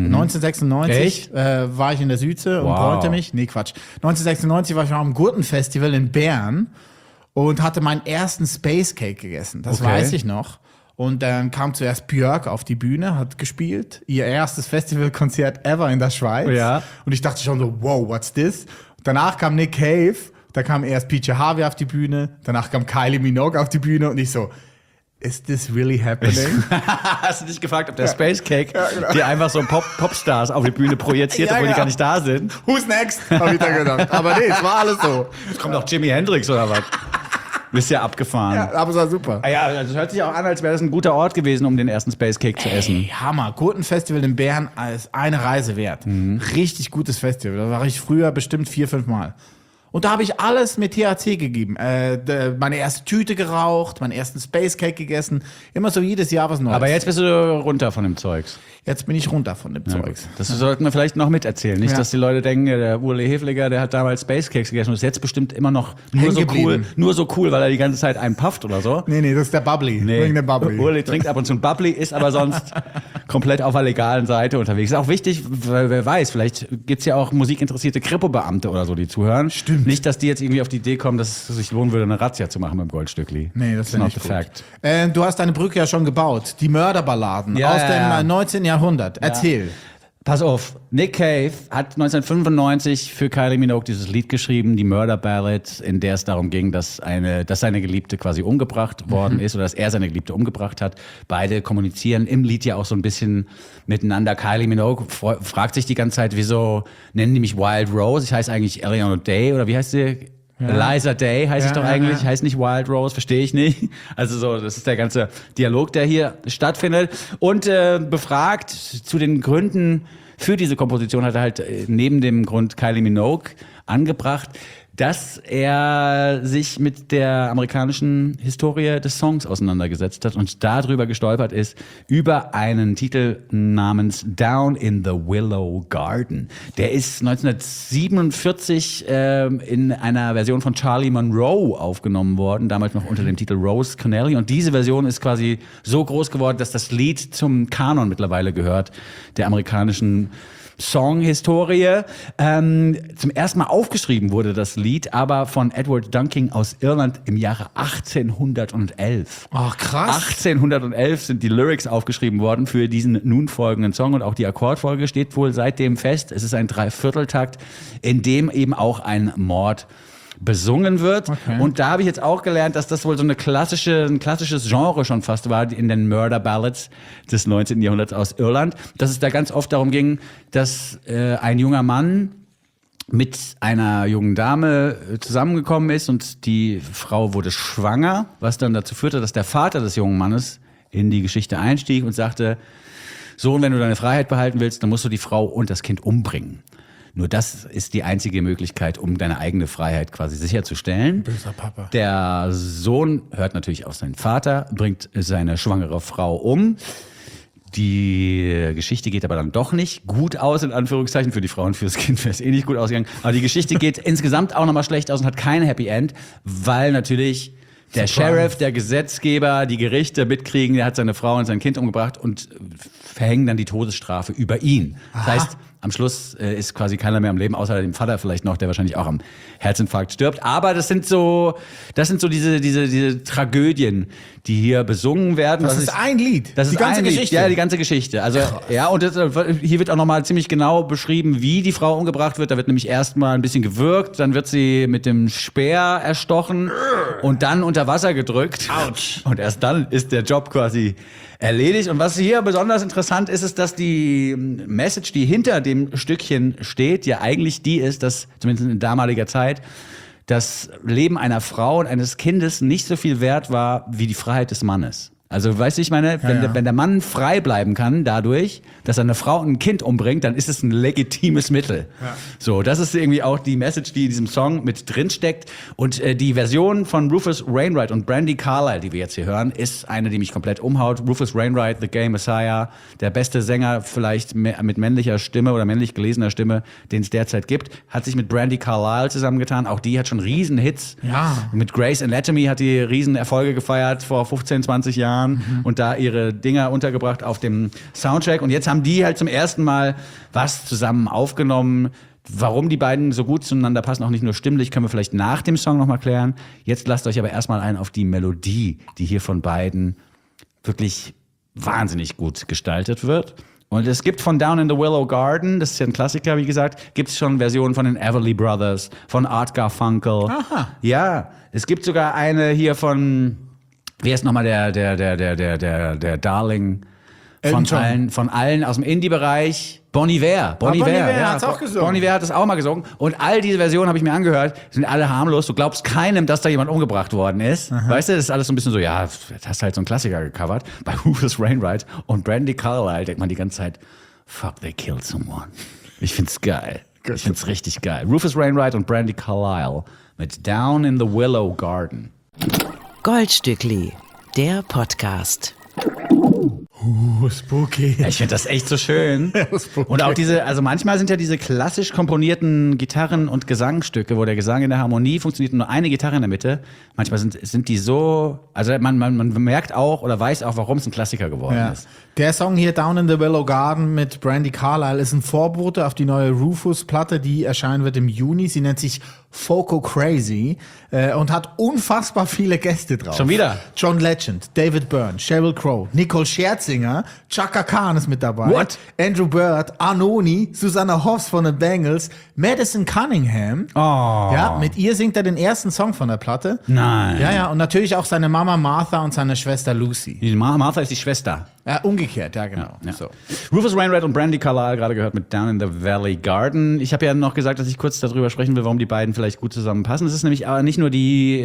1996 war ich in der Südsee und bräunte mich. Nee, Quatsch. 1996 war ich auf einem Gurtenfestival in Bern und hatte meinen ersten Space Cake gegessen. Das weiß ich noch. Und dann kam zuerst Björk auf die Bühne, hat gespielt. Ihr erstes Festivalkonzert ever in der Schweiz. Ja. Und ich dachte schon so, wow, what's this? Danach kam Nick Cave, da kam erst PJ Harvey auf die Bühne, danach kam Kylie Minogue auf die Bühne und ich so, is this really happening? Hast du dich gefragt, ob der Space Cake dir einfach so Popstars auf die Bühne projiziert, obwohl die gar nicht da sind? Who's next? Hab ich dann gedacht. Aber nee, es war alles so. Es kommt doch Jimi Hendrix oder was? Bist ja abgefahren. Ja, aber es war super. Ja, also es hört sich auch an, als wäre das ein guter Ort gewesen, um den ersten Space Cake zu essen. Ey, Hammer. Gurtenfestival in Bern ist eine Reise wert. Richtig gutes Festival. Da war ich früher bestimmt 4-5 Mal. Und da habe ich alles mit THC gegeben. Meine erste Tüte geraucht, meinen ersten Space Cake gegessen. Immer so jedes Jahr was Neues. Aber jetzt bist du runter von dem Zeugs. Jetzt bin ich runter von dem Zeugs. Das sollten wir vielleicht noch miterzählen. Nicht, Ja. dass die Leute denken, der Ule Hefliger, der hat damals Space Cakes gegessen und ist jetzt bestimmt immer noch nur Hängen so cool, weil er die ganze Zeit einen pufft oder so. Nee, das ist der Bubbly. Wegen der Bubbly. Uli trinkt ab und zu ein Bubbly, ist aber sonst komplett auf der legalen Seite unterwegs. Ist auch wichtig, weil wer weiß, vielleicht gibt's ja auch musikinteressierte Kripo-Beamte oder so, die zuhören. Stimmt. Nicht, dass die jetzt irgendwie auf die Idee kommen, dass es sich lohnen würde, eine Razzia zu machen beim Goldstückli. Nee, das ist not nicht the gut. fact. Du hast deine Brücke ja schon gebaut. Die Mörderballaden aus dem 19. Jahrhundert. Erzähl. Pass auf, Nick Cave hat 1995 für Kylie Minogue dieses Lied geschrieben, die Murder Ballad, in der es darum ging, dass seine Geliebte quasi umgebracht worden ist oder dass er seine Geliebte umgebracht hat. Beide kommunizieren im Lied ja auch so ein bisschen miteinander. Kylie Minogue fragt sich die ganze Zeit, wieso nennen die mich Wild Rose? Ich heiße eigentlich Eleanor Day oder wie heißt sie? Eliza Day heiße ich doch eigentlich, heißt nicht Wild Rose, verstehe ich nicht. Also so, das ist der ganze Dialog, der hier stattfindet. Und befragt zu den Gründen für diese Komposition hat er halt neben dem Grund Kylie Minogue angebracht, dass er sich mit der amerikanischen Historie des Songs auseinandergesetzt hat und darüber gestolpert ist, über einen Titel namens Down in the Willow Garden. Der ist 1947 in einer Version von Charlie Monroe aufgenommen worden, damals noch unter dem Titel Rose Connelly. Und diese Version ist quasi so groß geworden, dass das Lied zum Kanon mittlerweile gehört, der amerikanischen Songhistorie. Zum ersten Mal aufgeschrieben wurde das Lied, aber von Edward Dunking aus Irland im Jahre 1811. Ach, krass. 1811 sind die Lyrics aufgeschrieben worden für diesen nun folgenden Song und auch die Akkordfolge steht wohl seitdem fest. Es ist ein Dreivierteltakt, in dem eben auch ein Mord besungen wird. Okay. Und da habe ich jetzt auch gelernt, dass das wohl so ein klassisches Genre schon fast war in den Murder Ballads des 19. Jahrhunderts aus Irland, dass es da ganz oft darum ging, dass ein junger Mann mit einer jungen Dame zusammengekommen ist und die Frau wurde schwanger, was dann dazu führte, dass der Vater des jungen Mannes in die Geschichte einstieg und sagte, Sohn, wenn du deine Freiheit behalten willst, dann musst du die Frau und das Kind umbringen. Nur das ist die einzige Möglichkeit, um deine eigene Freiheit quasi sicherzustellen. Böser Papa. Der Sohn hört natürlich auf seinen Vater, bringt seine schwangere Frau um. Die Geschichte geht aber dann doch nicht gut aus, in Anführungszeichen. Für die Frau und fürs Kind wäre es eh nicht gut ausgegangen. Aber die Geschichte geht insgesamt auch nochmal schlecht aus und hat kein Happy End, weil natürlich der Sheriff, der Gesetzgeber, die Gerichte mitkriegen, der hat seine Frau und sein Kind umgebracht und verhängen dann die Todesstrafe über ihn. Das heißt, am Schluss ist quasi keiner mehr am Leben, außer dem Vater vielleicht noch, der wahrscheinlich auch am Herzinfarkt stirbt. Aber das sind so diese Tragödien, die hier besungen werden. Das ist ein Lied. Das die ist ganze ein Lied. Geschichte. Ja, die ganze Geschichte. Also ja, und hier wird auch nochmal ziemlich genau beschrieben, wie die Frau umgebracht wird. Da wird nämlich erstmal ein bisschen gewürgt, dann wird sie mit dem Speer erstochen und dann unter Wasser gedrückt. Autsch. Und erst dann ist der Job quasi erledigt. Und was hier besonders interessant ist, ist, dass die Message, die hinter dem Stückchen steht, ja eigentlich die ist, dass zumindest in damaliger Zeit das Leben einer Frau und eines Kindes nicht so viel wert war wie die Freiheit des Mannes. Also, weißt du, ich meine, wenn der Mann frei bleiben kann dadurch, dass er eine Frau und ein Kind umbringt, dann ist es ein legitimes Mittel. Ja. So, das ist irgendwie auch die Message, die in diesem Song mit drin steckt. Und die Version von Rufus Wainwright und Brandi Carlile, die wir jetzt hier hören, ist eine, die mich komplett umhaut. Rufus Wainwright, The Gay Messiah, der beste Sänger vielleicht mit männlicher Stimme oder männlich gelesener Stimme, den es derzeit gibt, hat sich mit Brandi Carlile zusammengetan. Auch die hat schon riesen Hits. Ja. Mit Grey's Anatomy hat die riesen Erfolge gefeiert vor 15, 20 Jahren. Und da ihre Dinger untergebracht auf dem Soundtrack. Und jetzt haben die halt zum ersten Mal was zusammen aufgenommen. Warum die beiden so gut zueinander passen, auch nicht nur stimmlich, können wir vielleicht nach dem Song nochmal klären. Jetzt lasst euch aber erstmal ein auf die Melodie, die hier von beiden wirklich wahnsinnig gut gestaltet wird. Und es gibt von Down in the Willow Garden, das ist ja ein Klassiker, wie gesagt, gibt es schon Versionen von den Everly Brothers, von Art Garfunkel. Aha. Ja, es gibt sogar eine hier von... Wer ist nochmal der Darling von allen aus dem Indie-Bereich? Bon Iver. Bon Iver hat's auch gesungen. Bon Iver hat es auch mal gesungen. Und all diese Versionen habe ich mir angehört, sind alle harmlos. Du glaubst keinem, dass da jemand umgebracht worden ist. Aha. Weißt du, das ist alles so ein bisschen so, ja, jetzt hast du halt so einen Klassiker gecovert. Bei Rufus Wainwright und Brandi Carlile denkt man die ganze Zeit, fuck, they killed someone. Ich find's geil. Ich find's richtig geil. Rufus Wainwright und Brandi Carlile mit Down in the Willow Garden. Goldstückli, der Podcast. Spooky. Ja, ich finde das echt so schön. Und auch also manchmal sind ja diese klassisch komponierten Gitarren- und Gesangsstücke, wo der Gesang in der Harmonie funktioniert und nur eine Gitarre in der Mitte. Manchmal sind die so, also man merkt auch oder weiß auch, warum es ein Klassiker geworden ist. Der Song hier, Down in the Willow Garden mit Brandi Carlile, ist ein Vorbote auf die neue Rufus-Platte, die erscheinen wird im Juni. Sie nennt sich Foco Crazy und hat unfassbar viele Gäste drauf. Schon wieder? John Legend, David Byrne, Sheryl Crow, Nicole Scherzinger, Chaka Khan ist mit dabei. What? Andrew Bird, Arnoni, Susanna Hoffs von den Bangles, Madison Cunningham. Oh. Ja, mit ihr singt er den ersten Song von der Platte. Nein. Ja, und natürlich auch seine Mama Martha und seine Schwester Lucy. Die Martha ist die Schwester. Ja, umgekehrt, ja, genau. Ja. So. Rufus Wainwright und Brandi Carlile gerade gehört mit Down in the Valley Garden. Ich habe ja noch gesagt, dass ich kurz darüber sprechen will, warum die beiden vielleicht gut zusammenpassen. Es ist nämlich aber nicht nur die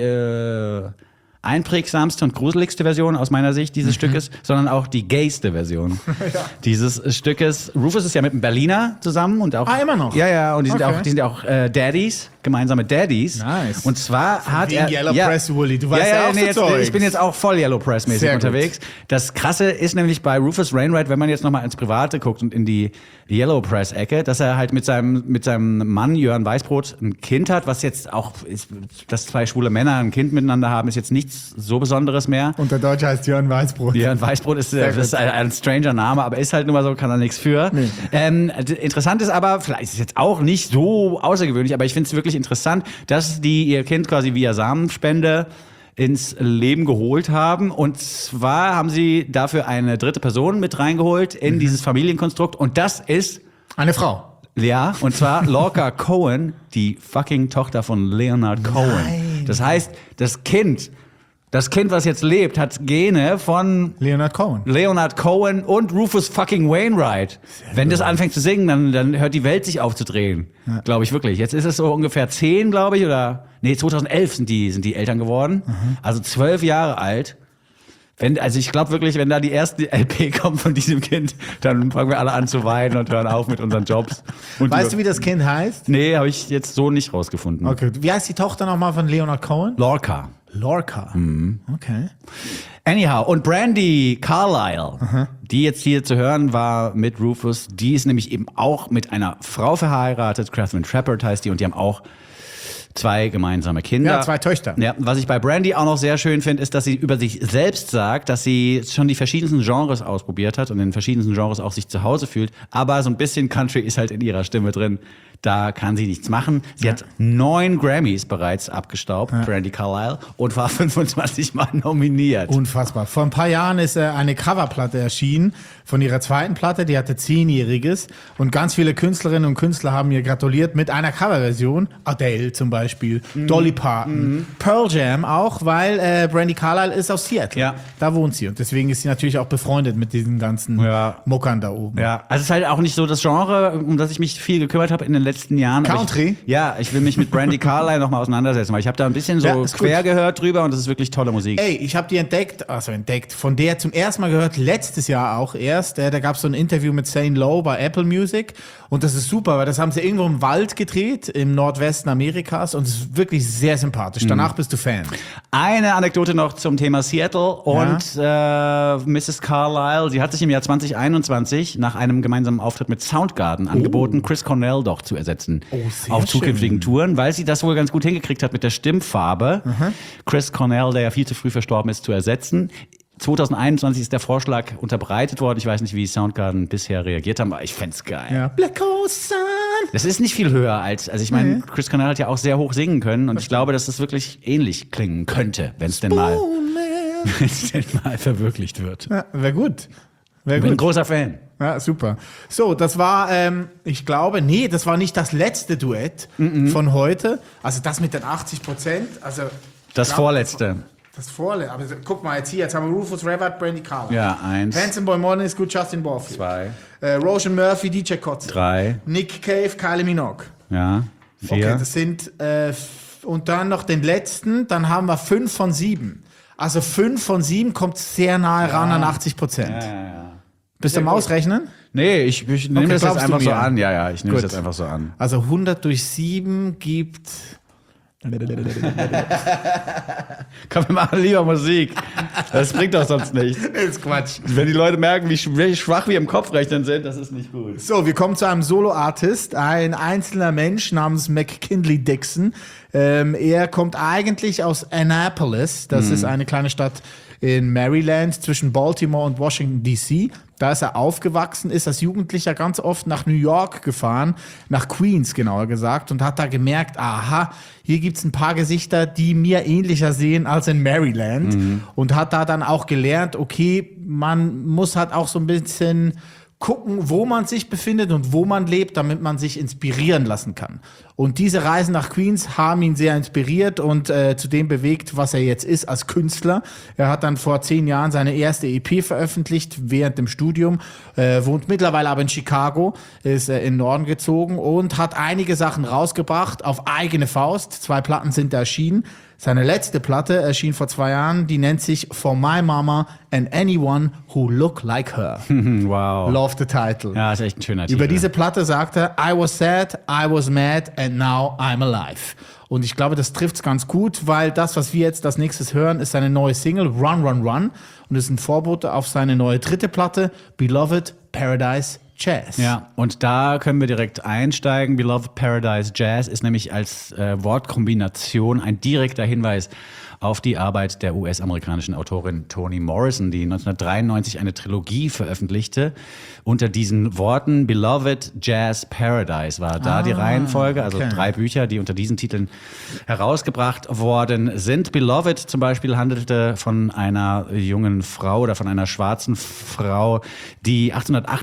einprägsamste und gruseligste Version aus meiner Sicht dieses Stückes, sondern auch die gayste Version dieses Stückes. Rufus ist ja mit einem Berliner zusammen und auch immer noch. Ja, und die sind ja auch Daddies, gemeinsame Daddies. Nice. Und zwar hat er Yellow Press Woolly, du weißt ja auch so Zeugs. Ich bin jetzt auch voll Yellow Press mäßig unterwegs. Das Krasse ist nämlich bei Rufus Wainwright, wenn man jetzt nochmal ins Private guckt und in die Yellow Press Ecke, dass er halt mit seinem Mann Jörn Weißbrot ein Kind hat, was jetzt auch ist, dass zwei schwule Männer ein Kind miteinander haben, ist jetzt nichts so Besonderes mehr. Und der Deutsche heißt Jörn Weißbrot. Jörn Weißbrot ist ein stranger Name, aber ist halt nur mal so, kann er nichts für. Nee. Interessant ist aber, vielleicht ist es jetzt auch nicht so außergewöhnlich, aber ich finde es wirklich interessant, dass die ihr Kind quasi via Samenspende ins Leben geholt haben. Und zwar haben sie dafür eine dritte Person mit reingeholt in dieses Familienkonstrukt. Und das ist eine Frau. Ja, und zwar Lorca Cohen, die fucking Tochter von Leonard Cohen. Nein. Das heißt, das Kind, was jetzt lebt, hat Gene von Leonard Cohen und Rufus fucking Wainwright. Wenn das anfängt zu singen, dann hört die Welt sich aufzudrehen. Ja. Glaube ich wirklich. Jetzt ist es so ungefähr 10, glaube ich, 2011 sind die Eltern geworden. Mhm. Also 12 Jahre alt. Ich glaube wirklich, wenn da die erste LP kommt von diesem Kind, dann fangen wir alle an zu weinen und hören auf mit unseren Jobs. Und weißt du, wie das Kind heißt? Nee, habe ich jetzt so nicht rausgefunden. Okay. Wie heißt die Tochter nochmal von Leonard Cohen? Lorca. Mhm. Okay. Anyhow, und Brandi Carlile, die jetzt hier zu hören war mit Rufus, die ist nämlich eben auch mit einer Frau verheiratet, Catherine Trappert heißt die, und die haben auch 2 gemeinsame Kinder. Ja, 2 Töchter. Ja, was ich bei Brandy auch noch sehr schön finde, ist, dass sie über sich selbst sagt, dass sie schon die verschiedensten Genres ausprobiert hat und in den verschiedensten Genres auch sich zu Hause fühlt. Aber so ein bisschen Country ist halt in ihrer Stimme drin. Da kann sie nichts machen. Sie hat 9 Grammys bereits abgestaubt, Brandy Carlile, und war 25 Mal nominiert. Unfassbar. Vor ein paar Jahren ist eine Coverplatte erschienen von ihrer zweiten Platte, die hatte 10-jähriges und ganz viele Künstlerinnen und Künstler haben ihr gratuliert mit einer Coverversion. Adele zum Beispiel, Dolly Parton, Pearl Jam auch, weil Brandy Carlile ist aus Seattle. Ja. Da wohnt sie und deswegen ist sie natürlich auch befreundet mit diesen ganzen Muckern da oben. Ja, also es ist halt auch nicht so das Genre, um das ich mich viel gekümmert habe in den letzten Jahren. Country? Ich will mich mit Brandy Carlile nochmal auseinandersetzen, weil ich habe da ein bisschen so quer gehört drüber und das ist wirklich tolle Musik. Ey, ich habe die entdeckt, von der zum ersten Mal gehört, letztes Jahr auch erst. Da gab es so ein Interview mit Zane Lowe bei Apple Music und das ist super, weil das haben sie irgendwo im Wald gedreht, im Nordwesten Amerikas und es ist wirklich sehr sympathisch. Danach bist du Fan. Eine Anekdote noch zum Thema Seattle und Mrs. Carlile, sie hat sich im Jahr 2021 nach einem gemeinsamen Auftritt mit Soundgarden angeboten, Chris Cornell doch zu ersetzen auf zukünftigen Touren, weil sie das wohl ganz gut hingekriegt hat mit der Stimmfarbe. Chris Cornell, der ja viel zu früh verstorben ist, zu ersetzen. 2021 ist der Vorschlag unterbreitet worden. Ich weiß nicht, wie Soundgarden bisher reagiert haben, aber ich fänd's geil. Ja. Black Hole Sun. Das ist nicht viel höher also ich meine, Chris Cornell hat ja auch sehr hoch singen können und ich glaube, dass das wirklich ähnlich klingen könnte, wenn es denn mal verwirklicht wird. Ja, wäre gut. Ich bin ein großer Fan. Ja, super. So, das war, ich glaube, das war nicht das letzte Duett von heute. Also das mit den 80%. Also das vorletzte. Das vorletzte. Aber guck mal, jetzt haben wir Rufus Revert, Brandy Carlile. Ja, 1. Hanson Boy Morning ist gut, Justin Borfield. 2. Roshan Murphy, DJ Kotze. 3. Nick Cave, Kylie Minogue. Ja, 4. Okay, das sind, und dann noch den letzten, dann haben wir 5 von 7. Also 5 von 7 kommt sehr nahe ran an 80%. Ja. Bist du am Ausrechnen? Nee, ich nehme das jetzt einfach so an. Ja, ich nehme das Gut. jetzt einfach so an. Also 100 durch 7 gibt... Komm, wir machen lieber Musik. Das bringt doch sonst nichts. Das ist Quatsch. Wenn die Leute merken, wie schwach wir im Kopf rechnen sind, das ist nicht gut. So, wir kommen zu einem Solo-Artist, ein einzelner Mensch namens McKinley Dixon. Er kommt eigentlich aus Annapolis. Das ist eine kleine Stadt in Maryland zwischen Baltimore und Washington D.C. Da ist er aufgewachsen, ist als Jugendlicher ganz oft nach New York gefahren, nach Queens genauer gesagt, und hat da gemerkt, aha, hier gibt's ein paar Gesichter, die mir ähnlicher sehen als in Maryland. Und hat da dann auch gelernt, okay, man muss halt auch so ein bisschen gucken, wo man sich befindet und wo man lebt, damit man sich inspirieren lassen kann. Und diese Reisen nach Queens haben ihn sehr inspiriert und zu dem bewegt, was er jetzt ist als Künstler. Er hat dann vor 10 Jahren seine erste EP veröffentlicht während dem Studium, wohnt mittlerweile aber in Chicago, ist in den Norden gezogen und hat einige Sachen rausgebracht auf eigene Faust. 2 Platten sind erschienen. Seine letzte Platte erschien vor 2 Jahren, die nennt sich For My Mama and Anyone Who Look Like Her. Wow. Love the title. Ja, ist echt ein schöner Titel. Über diese Platte sagt er, I was sad, I was mad and now I'm alive. Und ich glaube, das trifft's ganz gut, weil das, was wir jetzt als nächstes hören, ist seine neue Single Run, Run, Run. Und ist ein Vorbote auf seine neue 3. Platte, Beloved Paradise Jazz. Ja, und da können wir direkt einsteigen. Beloved Paradise Jazz ist nämlich als Wortkombination ein direkter Hinweis auf die Arbeit der US-amerikanischen Autorin Toni Morrison, die 1993 eine Trilogie veröffentlichte. Unter diesen Worten Beloved Jazz Paradise war da die Reihenfolge, also 3 Bücher, die unter diesen Titeln herausgebracht worden sind. Beloved zum Beispiel handelte von einer jungen Frau oder von einer schwarzen Frau, die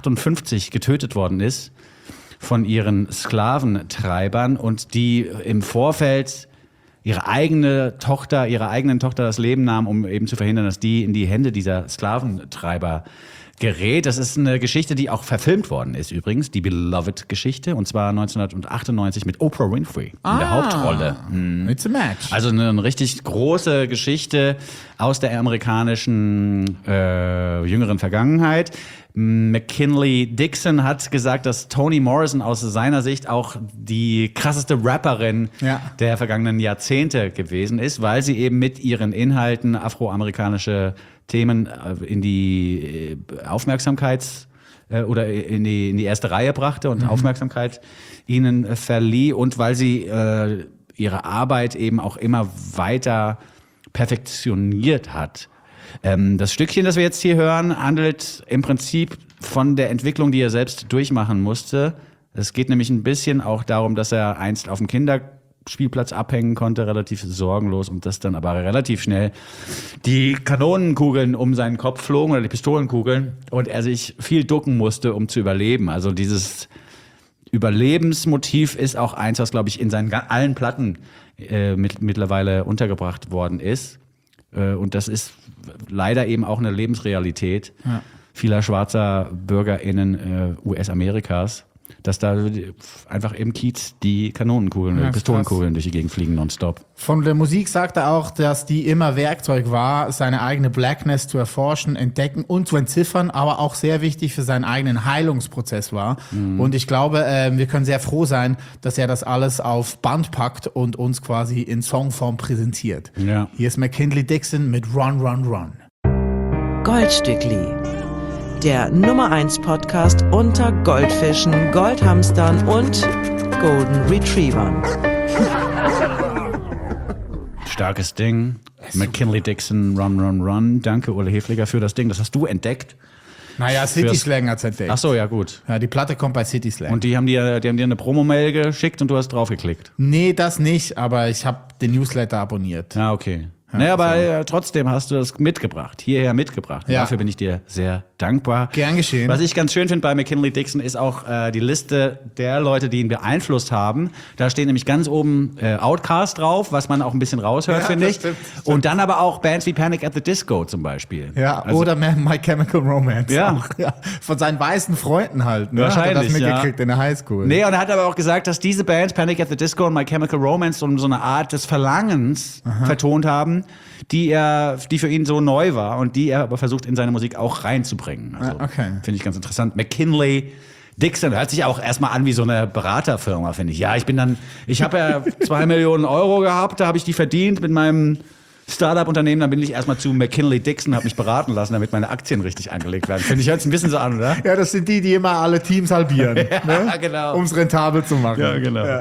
1858 getötet worden ist von ihren Sklaventreibern und die im Vorfeld ihrer eigenen Tochter das Leben nahm, um eben zu verhindern, dass die in die Hände dieser Sklaventreiber gerät. Das ist eine Geschichte, die auch verfilmt worden ist übrigens, die Beloved-Geschichte, und zwar 1998 mit Oprah Winfrey in der Hauptrolle. It's a match. Also eine richtig große Geschichte aus der amerikanischen jüngeren Vergangenheit. McKinley Dixon hat gesagt, dass Toni Morrison aus seiner Sicht auch die krasseste Rapperin der vergangenen Jahrzehnte gewesen ist, weil sie eben mit ihren Inhalten afroamerikanische Themen in die oder in die erste Reihe brachte und Aufmerksamkeit ihnen verlieh und weil sie ihre Arbeit eben auch immer weiter perfektioniert hat. Das Stückchen, das wir jetzt hier hören, handelt im Prinzip von der Entwicklung, die er selbst durchmachen musste. Es geht nämlich ein bisschen auch darum, dass er einst auf dem Kinderspielplatz abhängen konnte, relativ sorgenlos, und dass dann aber relativ schnell die Kanonenkugeln um seinen Kopf flogen oder die Pistolenkugeln und er sich viel ducken musste, um zu überleben. Also dieses Überlebensmotiv ist auch eins, was, glaube ich, in seinen allen Platten mittlerweile untergebracht worden ist. Und das ist leider eben auch eine Lebensrealität vieler schwarzer BürgerInnen US-Amerikas, dass da einfach im Kiez die Kanonenkugeln, Pistolenkugeln durch die Gegend fliegen nonstop. Von der Musik sagt er auch, dass die immer Werkzeug war, seine eigene Blackness zu erforschen, entdecken und zu entziffern, aber auch sehr wichtig für seinen eigenen Heilungsprozess war. Und ich glaube, wir können sehr froh sein, dass er das alles auf Band packt und uns quasi in Songform präsentiert. Ja. Hier ist McKinley Dixon mit Run, Run, Run. Goldstückli. Der Nummer 1 Podcast unter Goldfischen, Goldhamstern und Golden Retrievern. Starkes Ding. McKinley Dixon, Run, Run, Run. Danke, Ole Hefliger, für das Ding. Das hast du entdeckt. Naja, City Slang hat's entdeckt. Ach so, ja gut. Ja, die Platte kommt bei City Slang. Und die haben dir eine Promo-Mail geschickt und du hast draufgeklickt. Nee, das nicht, aber ich habe den Newsletter abonniert. Ja, okay. Naja, aber trotzdem hast du das hierher mitgebracht. Ja. Dafür bin ich dir sehr dankbar. Gern geschehen. Was ich ganz schön finde bei McKinley Dixon ist auch die Liste der Leute, die ihn beeinflusst haben. Da stehen nämlich ganz oben Outkast drauf, was man auch ein bisschen raushört, finde ich. Stimmt. Und dann aber auch Bands wie Panic at the Disco zum Beispiel. Ja, Also- oder My Chemical Romance. Ja. Auch, ja. Von seinen weißen Freunden halt. Ne? Wahrscheinlich, hat er das mitgekriegt in der Highschool. Nee, und er hat aber auch gesagt, dass diese Bands, Panic at the Disco und My Chemical Romance, so eine Art des Verlangens vertont haben, die für ihn so neu war und die er aber versucht, in seine Musik auch reinzubringen. Also, okay. Finde ich ganz interessant. McKinley Dixon hört sich auch erstmal an wie so eine Beraterfirma, finde ich. Ja, ich habe ja 2 Millionen Euro gehabt, da habe ich die verdient mit meinem Startup-Unternehmen, dann bin ich erstmal zu McKinley Dixon, habe mich beraten lassen, damit meine Aktien richtig angelegt werden. Finde ich jetzt ein bisschen so an, oder? Ja, das sind die immer alle Teams halbieren. Ja, genau. Um es rentabel zu machen. Ja, genau. Ja.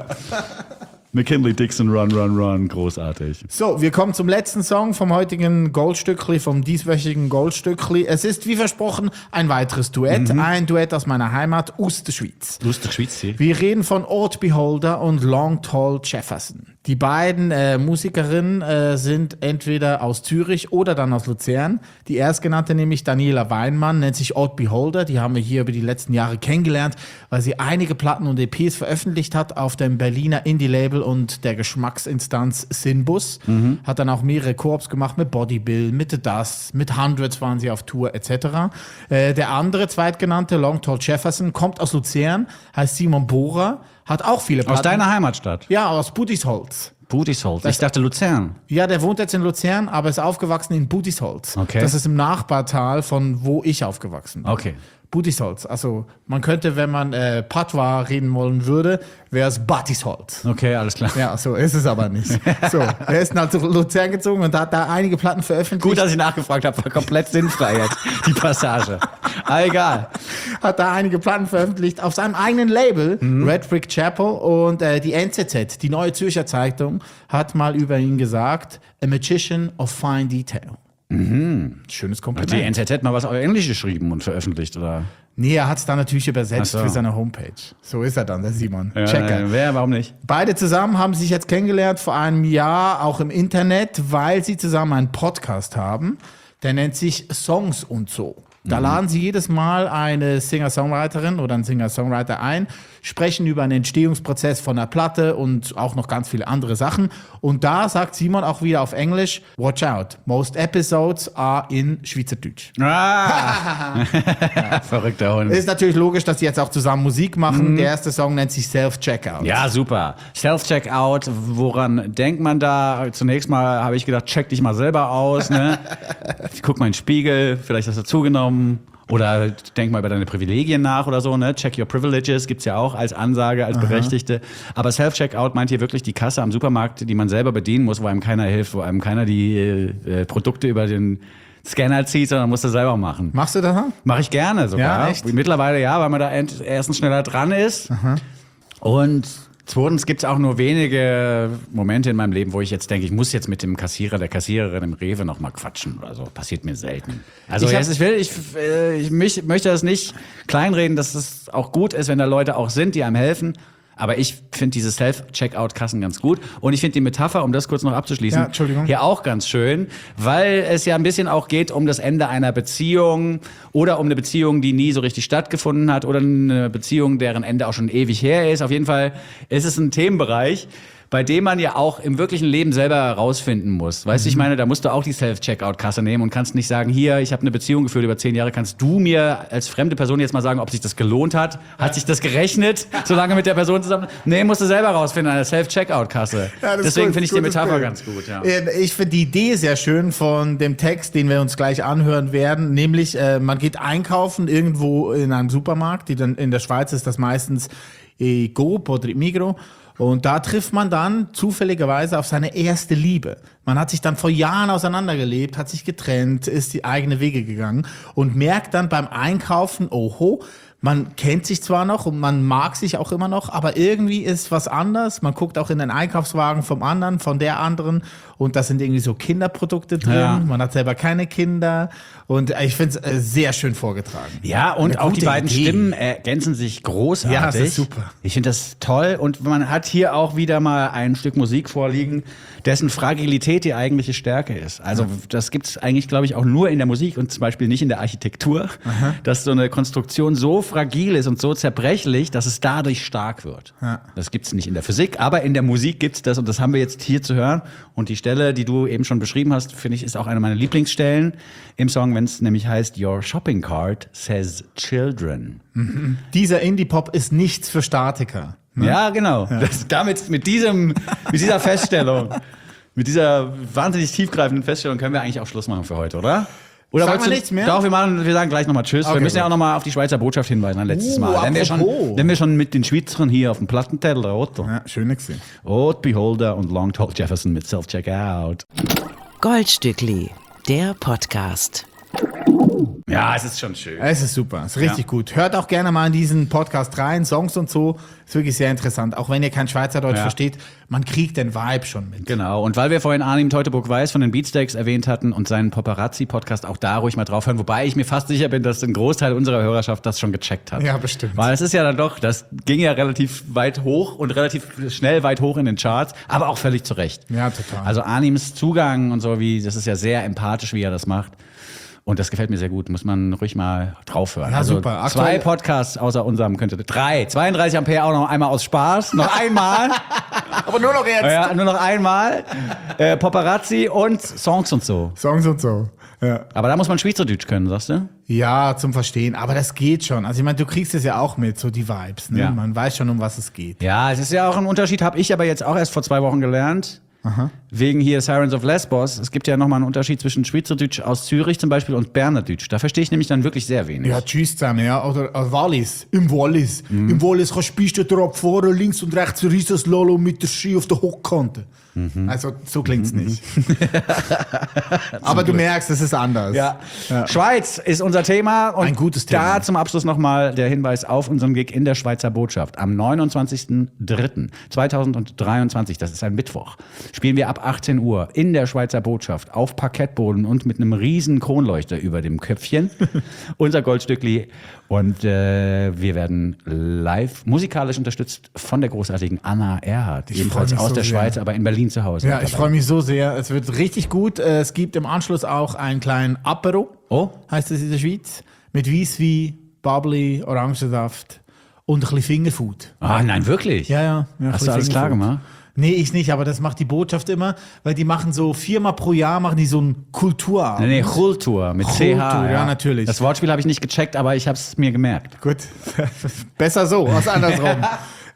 McKinley Dixon, Run, Run, Run, großartig. So, wir kommen zum letzten Song vom heutigen Goldstückli, vom dieswöchigen Goldstückli. Es ist, wie versprochen, ein weiteres Duett. Ein Duett aus meiner Heimat, aus der Schweiz. Aus der Schweiz, hier. Wir reden von Ort Beholder und Long Tall Jefferson. Die beiden Musikerinnen sind entweder aus Zürich oder dann aus Luzern. Die erstgenannte, nämlich Daniela Weinmann, nennt sich Ort Beholder. Die haben wir hier über die letzten Jahre kennengelernt, weil sie einige Platten und EPs veröffentlicht hat auf dem Berliner Indie-Label und der Geschmacksinstanz Sinbus. Hat dann auch mehrere Koops gemacht mit Body Bill, mit The Dust, mit Hundreds waren sie auf Tour etc. Der andere zweitgenannte, Long Tall Jefferson, kommt aus Luzern, heißt Simon Bohrer, hat auch viele Platten. Aus deiner Heimatstadt? Ja, aus Budisholz. Budisholz. Ich dachte Luzern. Ja, der wohnt jetzt in Luzern, aber ist aufgewachsen in Budisholz. Okay. Das ist im Nachbartal von wo ich aufgewachsen bin. Okay. Budisholz. Also man könnte, wenn man Patois reden wollen würde, wäre es Batisholz. Okay, alles klar. Ja, so ist es aber nicht. So, er ist nach Luzern gezogen und hat da einige Platten veröffentlicht. Gut, dass ich nachgefragt habe, war komplett sinnfrei jetzt, die Passage. Aber egal. Hat da einige Platten veröffentlicht auf seinem eigenen Label, Red Brick Chapel, und die NZZ, die Neue Zürcher Zeitung, hat mal über ihn gesagt, a magician of fine detail. Schönes Hat Kompliment. die NZZ mal was auf Englisch geschrieben und veröffentlicht, oder? Nee, er hat es dann natürlich übersetzt Ach so. für seine Homepage. So ist er dann, der Simon. Ja, Checker. wer, warum nicht? Beide zusammen haben sich jetzt kennengelernt vor einem Jahr, auch im Internet, weil sie zusammen einen Podcast haben. Der nennt sich Songs und so. Da laden sie jedes Mal eine Singer-Songwriterin oder einen Singer-Songwriter ein, sprechen über einen Entstehungsprozess von einer Platte und auch noch ganz viele andere Sachen. Und da sagt Simon auch wieder auf Englisch, watch out, most episodes are in Schweizerdeutsch. Ah! Verrückter Hund. Ist natürlich logisch, dass sie jetzt auch zusammen Musik machen. Der erste Song nennt sich Self-Checkout. Ja, super. Self-Checkout, woran denkt man da? Zunächst mal habe ich gedacht, check dich mal selber aus. Ne? Ich guck mal in den Spiegel, vielleicht hast du zugenommen. Oder denk mal über deine Privilegien nach oder so, ne? Check your privileges, gibt's ja auch als Ansage, als Berechtigte. Aber Self-Checkout meint hier wirklich die Kasse am Supermarkt, die man selber bedienen muss, wo einem keiner hilft, wo einem keiner die Produkte über den Scanner zieht, sondern musst du selber machen. Machst du das dann? Mache ich gerne sogar. Ja, echt? Mittlerweile ja, weil man da erstens schneller dran ist. Und zweitens gibt es auch nur wenige Momente in meinem Leben, wo ich jetzt denke, ich muss jetzt mit dem Kassierer, der Kassiererin im Rewe noch mal quatschen oder so. Passiert mir selten. Also ich möchte das nicht kleinreden, dass es auch gut ist, wenn da Leute auch sind, die einem helfen. Aber ich finde diese Self-Checkout-Kassen ganz gut. Und ich finde die Metapher, um das kurz noch abzuschließen, hier auch ganz schön, weil es ja ein bisschen auch geht um das Ende einer Beziehung oder um eine Beziehung, die nie so richtig stattgefunden hat oder eine Beziehung, deren Ende auch schon ewig her ist. Auf jeden Fall ist es ein Themenbereich, bei dem man ja auch im wirklichen Leben selber herausfinden muss. Weißt du, ich meine, da musst du auch die Self-Checkout-Kasse nehmen und kannst nicht sagen, hier, ich habe eine Beziehung geführt über 10 Jahre, kannst du mir als fremde Person jetzt mal sagen, ob sich das gelohnt hat? Hat sich das gerechnet, so lange mit der Person zusammen? Nee, musst du selber rausfinden, eine Self-Checkout-Kasse. Ja, deswegen finde ich die Metapher ganz gut. Ja. Ich finde die Idee sehr schön von dem Text, den wir uns gleich anhören werden, nämlich man geht einkaufen irgendwo in einem Supermarkt, in der Schweiz ist das meistens Coop oder Migros. Und da trifft man dann zufälligerweise auf seine erste Liebe. Man hat sich dann vor Jahren auseinandergelebt, hat sich getrennt, ist die eigene Wege gegangen und merkt dann beim Einkaufen, oho, man kennt sich zwar noch und man mag sich auch immer noch, aber irgendwie ist was anders. Man guckt auch in den Einkaufswagen vom anderen, von der anderen und da sind irgendwie so Kinderprodukte drin. Ja. Man hat selber keine Kinder und ich finde es sehr schön vorgetragen. Ja, und auch die beiden Stimmen ergänzen sich großartig. Ja, das ist super. Ich finde das toll und man hat hier auch wieder mal ein Stück Musik vorliegen, dessen Fragilität die eigentliche Stärke ist. Also das gibt es eigentlich, glaube ich, auch nur in der Musik und zum Beispiel nicht in der Architektur, dass so eine Konstruktion so fragil ist und so zerbrechlich, dass es dadurch stark wird. Ja. Das gibt es nicht in der Physik, aber in der Musik gibt es das und das haben wir jetzt hier zu hören. Und die Stelle, die du eben schon beschrieben hast, finde ich, ist auch eine meiner Lieblingsstellen im Song, wenn es nämlich heißt, Your shopping cart says children. Mhm. Dieser Indie-Pop ist nichts für Statiker. Ne? Ja, genau. Ja. Mit dieser Feststellung, mit dieser wahnsinnig tiefgreifenden Feststellung können wir eigentlich auch Schluss machen für heute, oder? Oder sagen wir nichts mehr? Doch, wir sagen gleich nochmal Tschüss. Okay, wir müssen ja auch nochmal auf die Schweizer Botschaft hinweisen, letztes Mal. Wenn wir schon mit den Schweizern hier auf dem Plattenteller, oder? Ja, schön gesehen. Old Beholder und Long Tall Jefferson mit Self-Checkout. Goldstückli, der Podcast. Ja, es ist schon schön. Es ist super, es ist richtig gut. Hört auch gerne mal in diesen Podcast rein, Songs und so. Ist wirklich sehr interessant. Auch wenn ihr kein Schweizerdeutsch versteht, man kriegt den Vibe schon mit. Genau, und weil wir vorhin Arnim Teutoburg-Weiß von den Beatsteaks erwähnt hatten und seinen Paparazzi-Podcast, auch da ruhig mal drauf hören. Wobei ich mir fast sicher bin, dass ein Großteil unserer Hörerschaft das schon gecheckt hat. Ja, bestimmt. Weil es ist ja dann doch, das ging ja relativ weit hoch und relativ schnell weit hoch in den Charts, aber auch völlig zu Recht. Ja, total. Also Anims Zugang und so, das ist ja sehr empathisch, wie er das macht. Und das gefällt mir sehr gut, muss man ruhig mal draufhören. Ja, also super. 2 Podcasts außer unserem könnte 3. 32 Ampere auch noch einmal aus Spaß. Noch einmal. Aber nur noch jetzt. Ja, nur noch einmal. Paparazzi und Songs und so. Songs und so. Ja. Aber da muss man Schweizerdeutsch können, sagst du? Ja, zum Verstehen. Aber das geht schon. Also ich meine, du kriegst es ja auch mit, so die Vibes. Ne? Ja. Man weiß schon, um was es geht. Ja, es ist ja auch ein Unterschied, habe ich aber jetzt auch erst vor 2 Wochen gelernt. Aha. Wegen hier Sirens of Lesbos. Es gibt ja nochmal einen Unterschied zwischen Schweizerdeutsch aus Zürich zum Beispiel und Bernerdeutsch. Da verstehe ich nämlich dann wirklich sehr wenig. Ja, tschüss zusammen, ja. Oder Wallis. Im Wallis. Im Wallis spielst du drauf vorne, links und rechts Riesenslalom mit der Ski auf der Hochkante. Also so klingt's nicht. Aber du merkst, es ist anders. Ja. Schweiz ist unser Thema. Und ein gutes Thema. Da zum Abschluss nochmal der Hinweis auf unseren Gig in der Schweizer Botschaft. Am 29.03.2023, das ist ein Mittwoch, spielen wir ab 18 Uhr in der Schweizer Botschaft auf Parkettboden und mit einem riesen Kronleuchter über dem Köpfchen. Unser Goldstückli. Und wir werden live musikalisch unterstützt von der großartigen Anna Erhardt. Ebenfalls aus der Schweiz, aber in Berlin zu Hause. Ja, ich freue mich so sehr. Es wird richtig gut. Es gibt im Anschluss auch einen kleinen Apero. Oh. Heißt das in der Schweiz. Mit Weisswein, Bubbly, Orangensaft und ein bisschen Fingerfood. Ah, nein, wirklich? Ja. Hast du alles klar gemacht? Nee, ich nicht, aber das macht die Botschaft immer, weil die machen so 4-mal pro Jahr machen die so einen Kulturabend. Nee, Kultur mit CH. Ja, natürlich. Das Wortspiel habe ich nicht gecheckt, aber ich habe es mir gemerkt. Gut, besser so, als andersrum.